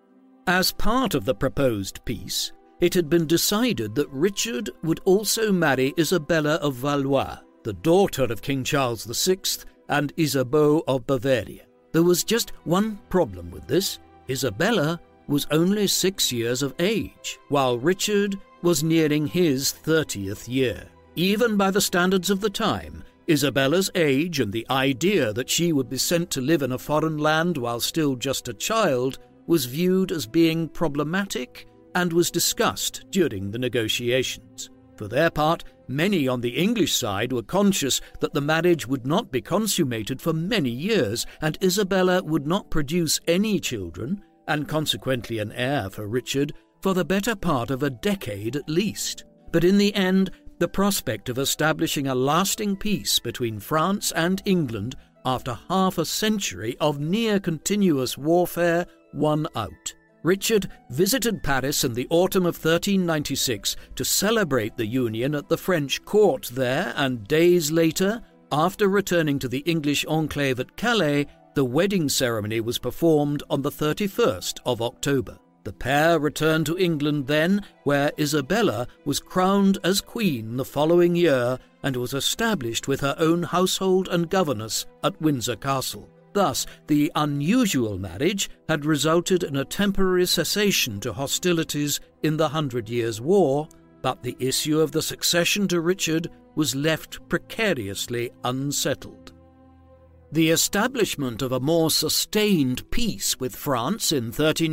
As part of the proposed peace, it had been decided that Richard would also marry Isabella of Valois, the daughter of King Charles VI and Isabeau of Bavaria. There was just one problem with this. Isabella was only 6 years of age, while Richard was nearing his 30th year. Even by the standards of the time, Isabella's age and the idea that she would be sent to live in a foreign land while still just a child was viewed as being problematic and was discussed during the negotiations. For their part, many on the English side were conscious that the marriage would not be consummated for many years, and Isabella would not produce any children, and consequently an heir for Richard, for the better part of a decade at least. But in the end, the prospect of establishing a lasting peace between France and England after half a century of near-continuous warfare won out. Richard visited Paris in the autumn of 1396 to celebrate the union at the French court there, and days later, after returning to the English enclave at Calais, the wedding ceremony was performed on the 31st of October. The pair returned to England then, where Isabella was crowned as queen the following year and was established with her own household and governess at Windsor Castle. Thus, the unusual marriage had resulted in a temporary cessation to hostilities in the 100 Years' War, but the issue of the succession to Richard was left precariously unsettled. The establishment of a more sustained peace with France in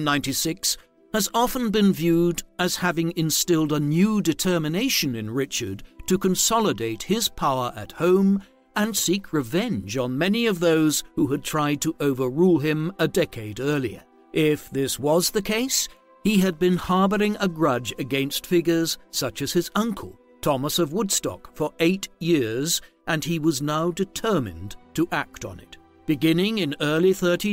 1396 has often been viewed as having instilled a new determination in Richard to consolidate his power at home and seek revenge on many of those who had tried to overrule him a decade earlier. If this was the case, he had been harbouring a grudge against figures such as his uncle, Thomas of Woodstock, for 8 years, and he was now determined to act on it. Beginning in early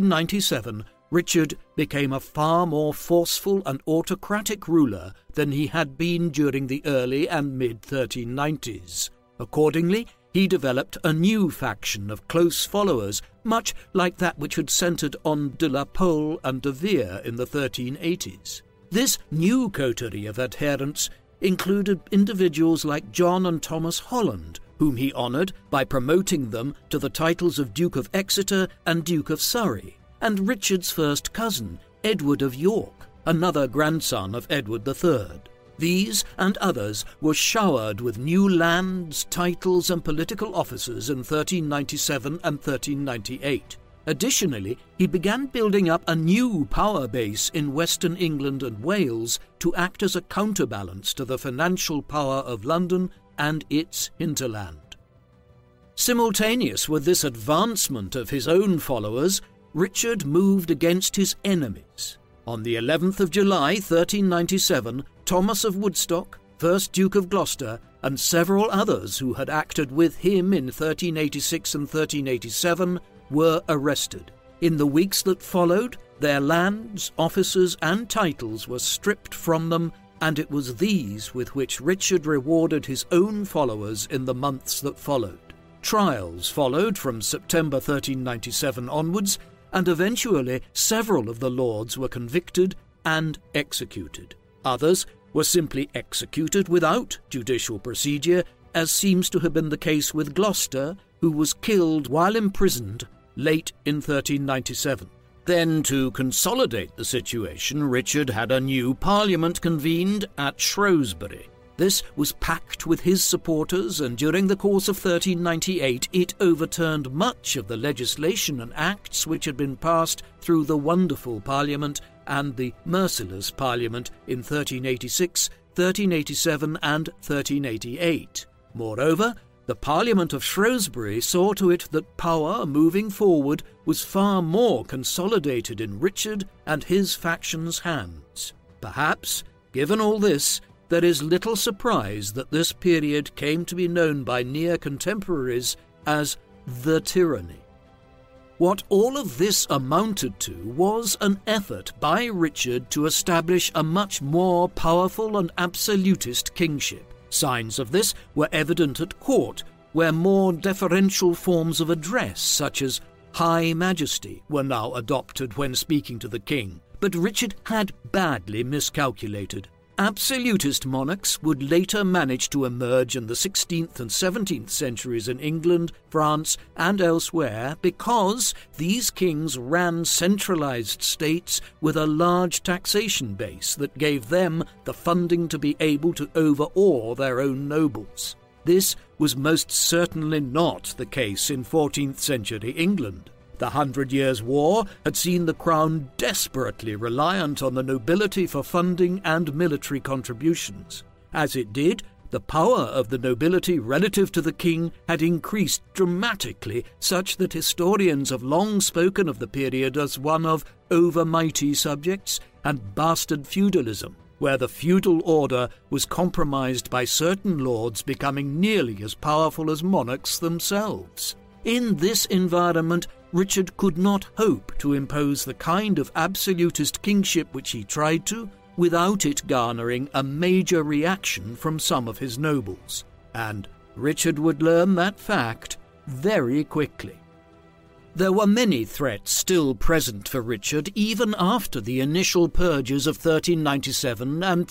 1397, Richard became a far more forceful and autocratic ruler than he had been during the early and mid-1390s. Accordingly, he developed a new faction of close followers, much like that which had centred on de la Pole and de Vere in the 1380s. This new coterie of adherents included individuals like John and Thomas Holland, whom he honoured by promoting them to the titles of Duke of Exeter and Duke of Surrey, and Richard's first cousin, Edward of York, another grandson of Edward III. These and others were showered with new lands, titles and political offices in 1397 and 1398. Additionally, he began building up a new power base in Western England and Wales to act as a counterbalance to the financial power of London and its hinterland. Simultaneous with this advancement of his own followers, Richard moved against his enemies. On the 11th of July 1397, Thomas of Woodstock, 1st Duke of Gloucester, and several others who had acted with him in 1386 and 1387 were arrested. In the weeks that followed, their lands, offices and titles were stripped from them, and it was these with which Richard rewarded his own followers in the months that followed. Trials followed from September 1397 onwards, and eventually several of the lords were convicted and executed. Others were simply executed without judicial procedure, as seems to have been the case with Gloucester, who was killed while imprisoned late in 1397. Then, to consolidate the situation, Richard had a new parliament convened at Shrewsbury. This was packed with his supporters, and during the course of 1398 it overturned much of the legislation and acts which had been passed through the Wonderful Parliament and the Merciless Parliament in 1386, 1387 and 1388. Moreover, the Parliament of Shrewsbury saw to it that power moving forward was far more consolidated in Richard and his faction's hands. Perhaps, given all this, there is little surprise that this period came to be known by near contemporaries as the Tyranny. What all of this amounted to was an effort by Richard to establish a much more powerful and absolutist kingship. Signs of this were evident at court, where more deferential forms of address, such as High Majesty, were now adopted when speaking to the king. But Richard had badly miscalculated. Absolutist monarchs would later manage to emerge in the 16th and 17th centuries in England, France, and elsewhere because these kings ran centralized states with a large taxation base that gave them the funding to be able to overawe their own nobles. This was most certainly not the case in 14th century England. The 100 Years' War had seen the crown desperately reliant on the nobility for funding and military contributions. As it did, the power of the nobility relative to the king had increased dramatically, such that historians have long spoken of the period as one of overmighty subjects and bastard feudalism, where the feudal order was compromised by certain lords becoming nearly as powerful as monarchs themselves. In this environment, Richard could not hope to impose the kind of absolutist kingship which he tried to, without it garnering a major reaction from some of his nobles, and Richard would learn that fact very quickly. There were many threats still present for Richard even after the initial purges of 1397 and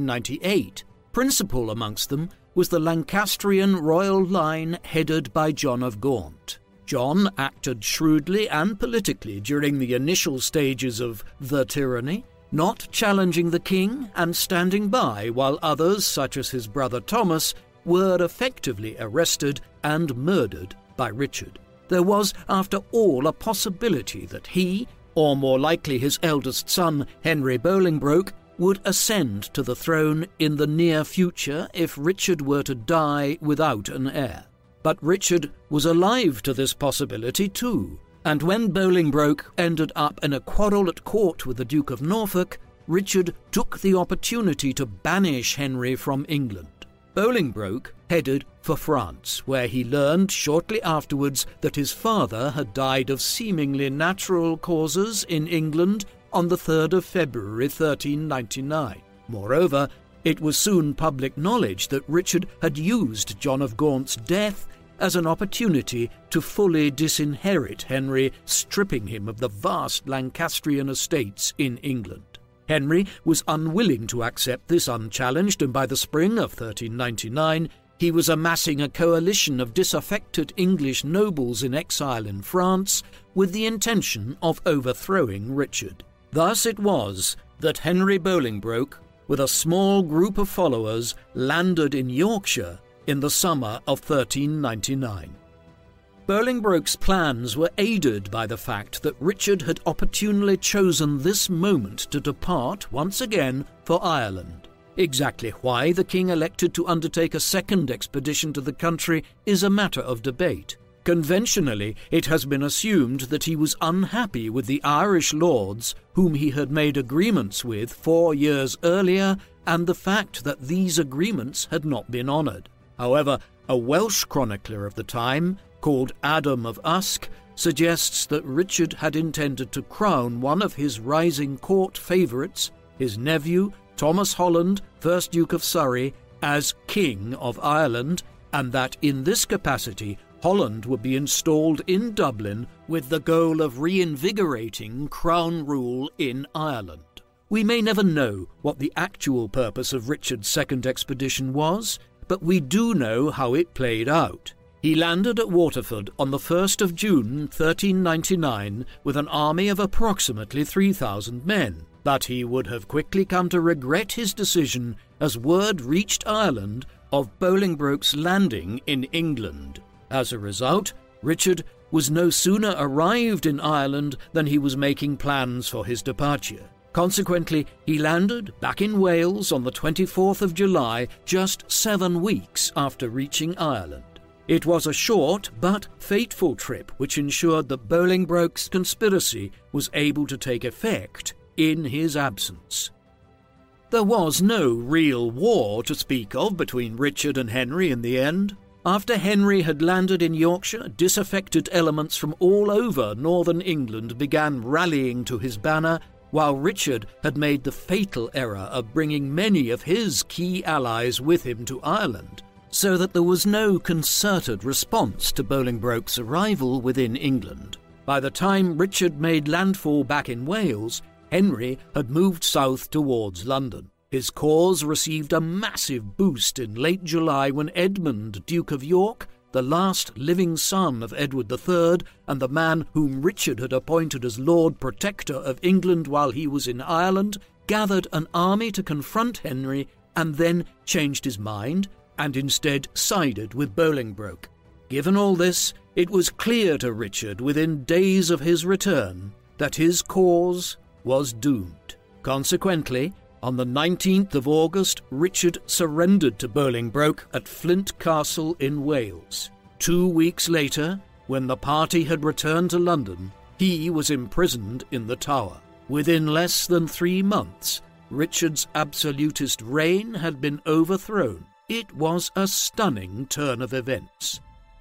1398. Principal amongst them was the Lancastrian royal line headed by John of Gaunt. John acted shrewdly and politically during the initial stages of the tyranny, not challenging the king and standing by while others, such as his brother Thomas, were effectively arrested and murdered by Richard. There was, after all, a possibility that he, or more likely his eldest son, Henry Bolingbroke, would ascend to the throne in the near future if Richard were to die without an heir. But Richard was alive to this possibility too, and when Bolingbroke ended up in a quarrel at court with the Duke of Norfolk, Richard took the opportunity to banish Henry from England. Bolingbroke headed for France, where he learned shortly afterwards that his father had died of seemingly natural causes in England on the 3rd of February 1399. Moreover, it was soon public knowledge that Richard had used John of Gaunt's death as an opportunity to fully disinherit Henry, stripping him of the vast Lancastrian estates in England. Henry was unwilling to accept this unchallenged, and by the spring of 1399 he was amassing a coalition of disaffected English nobles in exile in France with the intention of overthrowing Richard. Thus it was that Henry Bolingbroke, with a small group of followers, landed in Yorkshire in the summer of 1399. Bolingbroke's plans were aided by the fact that Richard had opportunely chosen this moment to depart once again for Ireland. Exactly why the king elected to undertake a second expedition to the country is a matter of debate. Conventionally, it has been assumed that he was unhappy with the Irish lords whom he had made agreements with 4 years earlier, and the fact that these agreements had not been honoured. However, a Welsh chronicler of the time, called Adam of Usk, suggests that Richard had intended to crown one of his rising court favourites, his nephew, Thomas Holland, 1st Duke of Surrey, as King of Ireland, and that in this capacity Holland would be installed in Dublin with the goal of reinvigorating crown rule in Ireland. We may never know what the actual purpose of Richard's second expedition was, but we do know how it played out. He landed at Waterford on the 1st of June 1399 with an army of approximately 3,000 men, but he would have quickly come to regret his decision as word reached Ireland of Bolingbroke's landing in England. As a result, Richard was no sooner arrived in Ireland than he was making plans for his departure. Consequently, he landed back in Wales on the 24th of July, just 7 weeks after reaching Ireland. It was a short but fateful trip which ensured that Bolingbroke's conspiracy was able to take effect in his absence. There was no real war to speak of between Richard and Henry in the end. After Henry had landed in Yorkshire, disaffected elements from all over northern England began rallying to his banner, while Richard had made the fatal error of bringing many of his key allies with him to Ireland, so that there was no concerted response to Bolingbroke's arrival within England. By the time Richard made landfall back in Wales, Henry had moved south towards London. His cause received a massive boost in late July when Edmund, Duke of York, the last living son of Edward III and the man whom Richard had appointed as Lord Protector of England while he was in Ireland, gathered an army to confront Henry and then changed his mind and instead sided with Bolingbroke. Given all this, it was clear to Richard within days of his return that his cause was doomed. Consequently, on the 19th of August, Richard surrendered to Bolingbroke at Flint Castle in Wales. 2 weeks later, when the party had returned to London, he was imprisoned in the Tower. Within less than 3 months, Richard's absolutist reign had been overthrown. It was a stunning turn of events.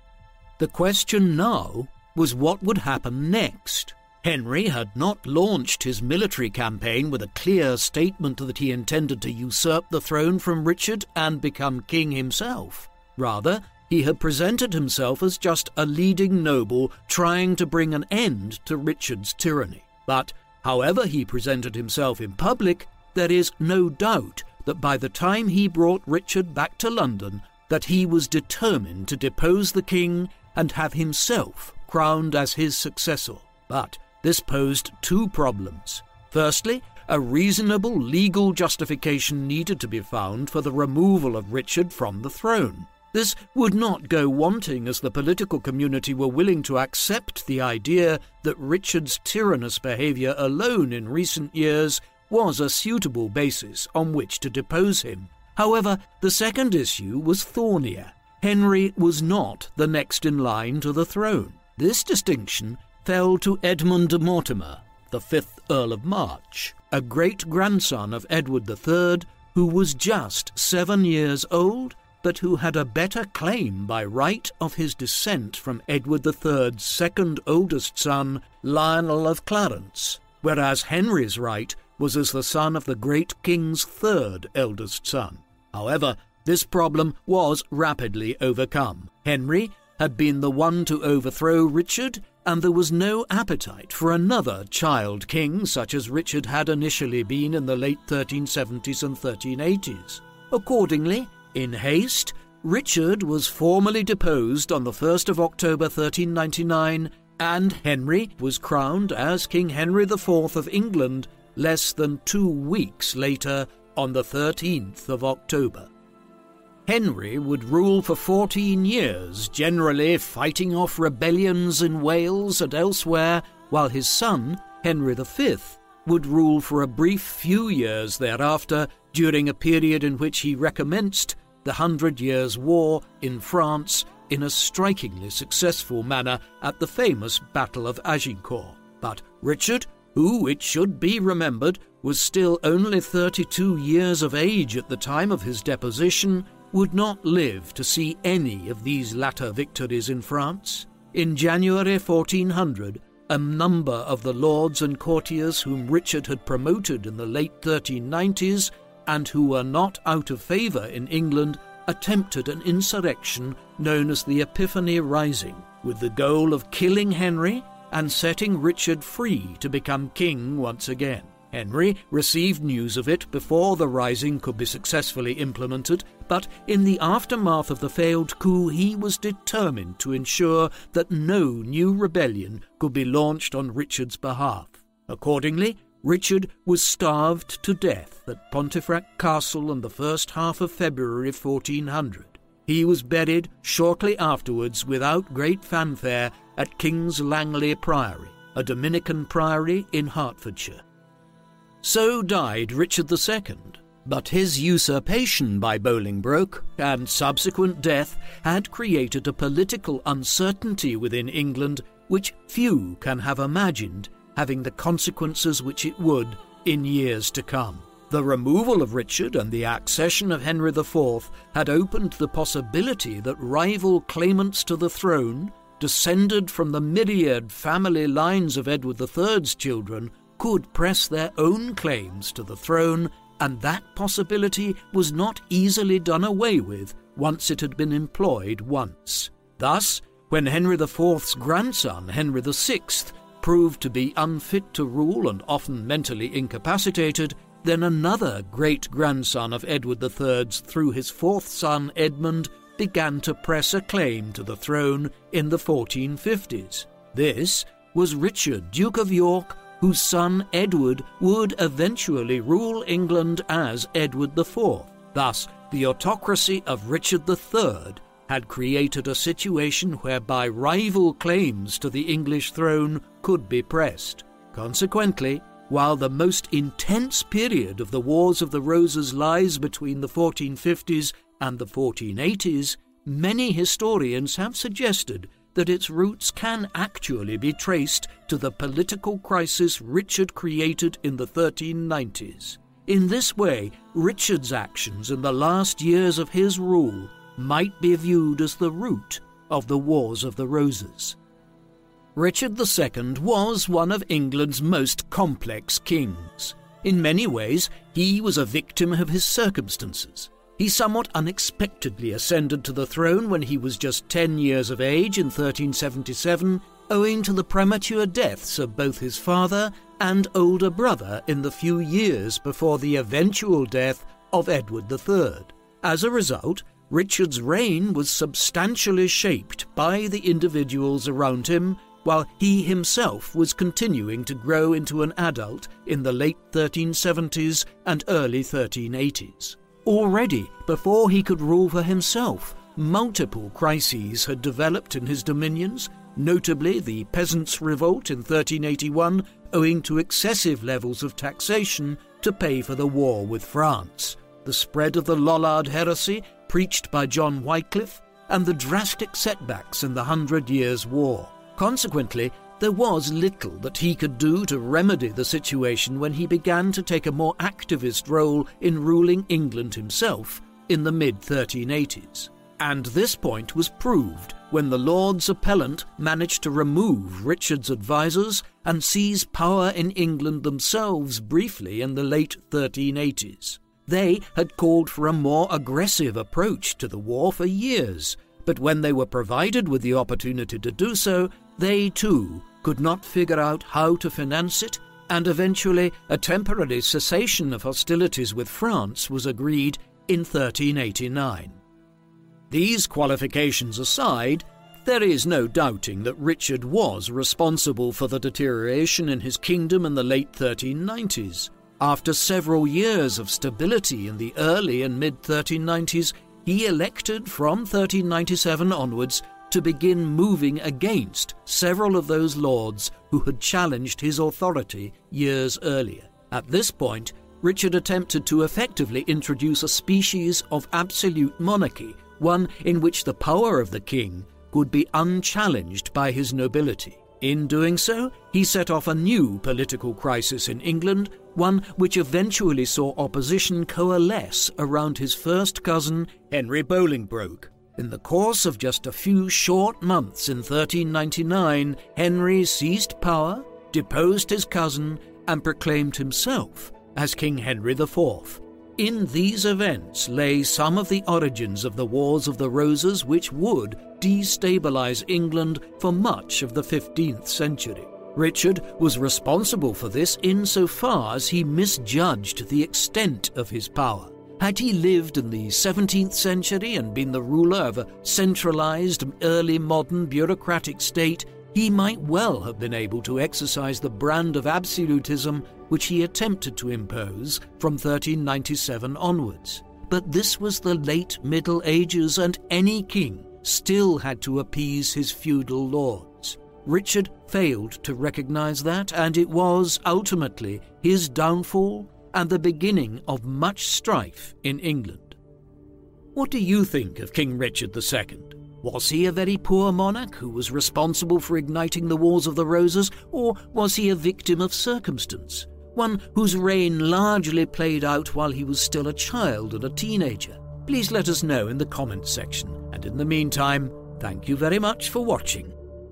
The question now was what would happen next. Henry had not launched his military campaign with a clear statement that he intended to usurp the throne from Richard and become king himself. Rather, he had presented himself as just a leading noble trying to bring an end to Richard's tyranny. But however he presented himself in public, there is no doubt that by the time he brought Richard back to London, that he was determined to depose the king and have himself crowned as his successor. But this posed 2 problems. Firstly, a reasonable legal justification needed to be found for the removal of Richard from the throne. This would not go wanting, as the political community were willing to accept the idea that Richard's tyrannous behaviour alone in recent years was a suitable basis on which to depose him. However, the second issue was thornier. Henry was not the next in line to the throne. This distinction fell to Edmund de Mortimer, the 5th Earl of March, a great-grandson of Edward III, who was just 7 years old, but who had a better claim by right of his descent from Edward III's second oldest son, Lionel of Clarence, whereas Henry's right was as the son of the great king's third eldest son. However, this problem was rapidly overcome. Henry had been the one to overthrow Richard, and there was no appetite for another child king such as Richard had initially been in the late 1370s and 1380s. Accordingly, in haste, Richard was formally deposed on the 1st of October 1399, and Henry was crowned as King Henry IV of England less than 2 weeks later on the 13th of October. Henry would rule for 14 years, generally fighting off rebellions in Wales and elsewhere, while his son, Henry V, would rule for a brief few years thereafter, during a period in which he recommenced the 100 Years' War in France in a strikingly successful manner at the famous Battle of Agincourt. But Richard, who, it should be remembered, was still only 32 years of age at the time of his deposition, would not live to see any of these latter victories in France. In January 1400, a number of the lords and courtiers whom Richard had promoted in the late 1390s and who were not out of favour in England attempted an insurrection known as the Epiphany Rising, with the goal of killing Henry and setting Richard free to become king once again. Henry received news of it before the rising could be successfully implemented, but in the aftermath of the failed coup he was determined to ensure that no new rebellion could be launched on Richard's behalf. Accordingly, Richard was starved to death at Pontefract Castle in the first half of February 1400. He was buried shortly afterwards without great fanfare at King's Langley Priory, a Dominican priory in Hertfordshire. So died Richard II, but his usurpation by Bolingbroke and subsequent death had created a political uncertainty within England which few can have imagined having the consequences which it would in years to come. The removal of Richard and the accession of Henry IV had opened the possibility that rival claimants to the throne, descended from the myriad family lines of Edward III's children, could press their own claims to the throne, and that possibility was not easily done away with once it had been employed once. Thus, when Henry IV's grandson, Henry VI, proved to be unfit to rule and often mentally incapacitated, then another great-grandson of Edward III's, through his fourth son Edmund, began to press a claim to the throne in the 1450s. This was Richard, Duke of York, whose son Edward would eventually rule England as Edward IV. Thus, the autocracy of Richard III had created a situation whereby rival claims to the English throne could be pressed. Consequently, while the most intense period of the Wars of the Roses lies between the 1450s and the 1480s, many historians have suggested that its roots can actually be traced to the political crisis Richard created in the 1390s. In this way, Richard's actions in the last years of his rule might be viewed as the root of the Wars of the Roses. Richard II was one of England's most complex kings. In many ways, he was a victim of his circumstances. He somewhat unexpectedly ascended to the throne when he was just 10 years of age in 1377, owing to the premature deaths of both his father and older brother in the few years before the eventual death of Edward III. As a result, Richard's reign was substantially shaped by the individuals around him, while he himself was continuing to grow into an adult in the late 1370s and early 1380s. Already, before he could rule for himself, multiple crises had developed in his dominions, notably the Peasants' Revolt in 1381, owing to excessive levels of taxation to pay for the war with France, the spread of the Lollard heresy preached by John Wycliffe, and the drastic setbacks in the 100 Years' War. Consequently, there was little that he could do to remedy the situation when he began to take a more activist role in ruling England himself in the mid-1380s. And this point was proved when the Lords Appellant managed to remove Richard's advisors and seize power in England themselves briefly in the late 1380s. They had called for a more aggressive approach to the war for years, but when they were provided with the opportunity to do so, they too could not figure out how to finance it, and eventually a temporary cessation of hostilities with France was agreed in 1389. These qualifications aside, there is no doubting that Richard was responsible for the deterioration in his kingdom in the late 1390s. After several years of stability in the early and mid-1390s, he elected from 1397 onwards to begin moving against several of those lords who had challenged his authority years earlier. At this point, Richard attempted to effectively introduce a species of absolute monarchy, one in which the power of the king could be unchallenged by his nobility. In doing so, he set off a new political crisis in England, one which eventually saw opposition coalesce around his first cousin, Henry Bolingbroke. In the course of just a few short months in 1399, Henry seized power, deposed his cousin, and proclaimed himself as King Henry IV. In these events lay some of the origins of the Wars of the Roses, which would destabilize England for much of the 15th century. Richard was responsible for this insofar as he misjudged the extent of his power. Had he lived in the 17th century and been the ruler of a centralized, early modern bureaucratic state, he might well have been able to exercise the brand of absolutism which he attempted to impose from 1397 onwards. But this was the late Middle Ages, and any king still had to appease his feudal lords. Richard failed to recognize that, and it was ultimately his downfall and the beginning of much strife in England. What do you think of King Richard II? Was he a very poor monarch who was responsible for igniting the Wars of the Roses, or was he a victim of circumstance, one whose reign largely played out while he was still a child and a teenager? Please let us know in the comments section, and in the meantime, thank you very much for watching.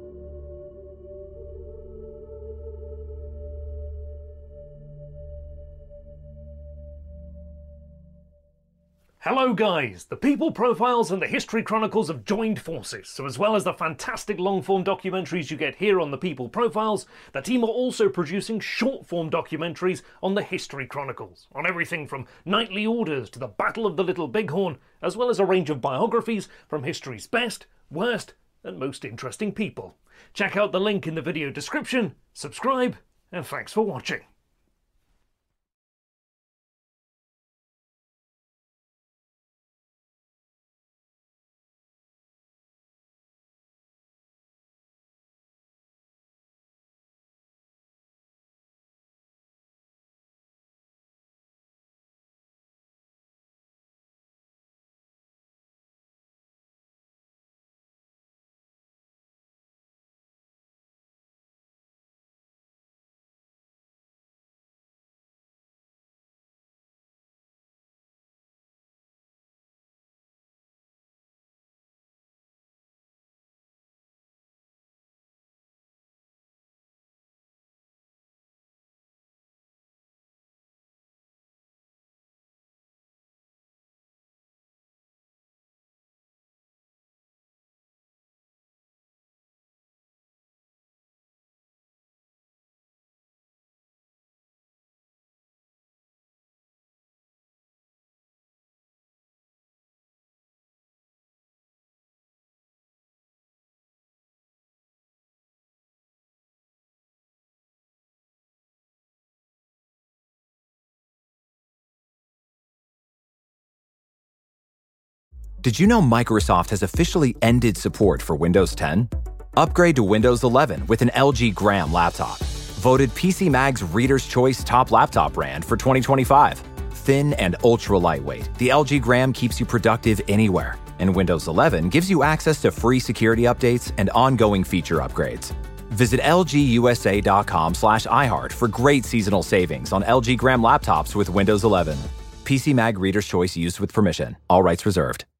Hello guys, the People Profiles and the History Chronicles have joined forces, so as well as the fantastic long-form documentaries you get here on the People Profiles, the team are also producing short-form documentaries on the History Chronicles, on everything from knightly orders to the Battle of the Little Bighorn, as well as a range of biographies from history's best, worst and most interesting people. Check out the link in the video description, subscribe, and thanks for watching. Did you know Microsoft has officially ended support for Windows 10? Upgrade to Windows 11 with an LG Gram laptop. Voted PC Mag's Reader's Choice Top Laptop Brand for 2025. Thin and ultra lightweight, the LG Gram keeps you productive anywhere. And Windows 11 gives you access to free security updates and ongoing feature upgrades. Visit lgusa.com/iHeart for great seasonal savings on LG Gram laptops with Windows 11. PC Mag Reader's Choice used with permission. All rights reserved.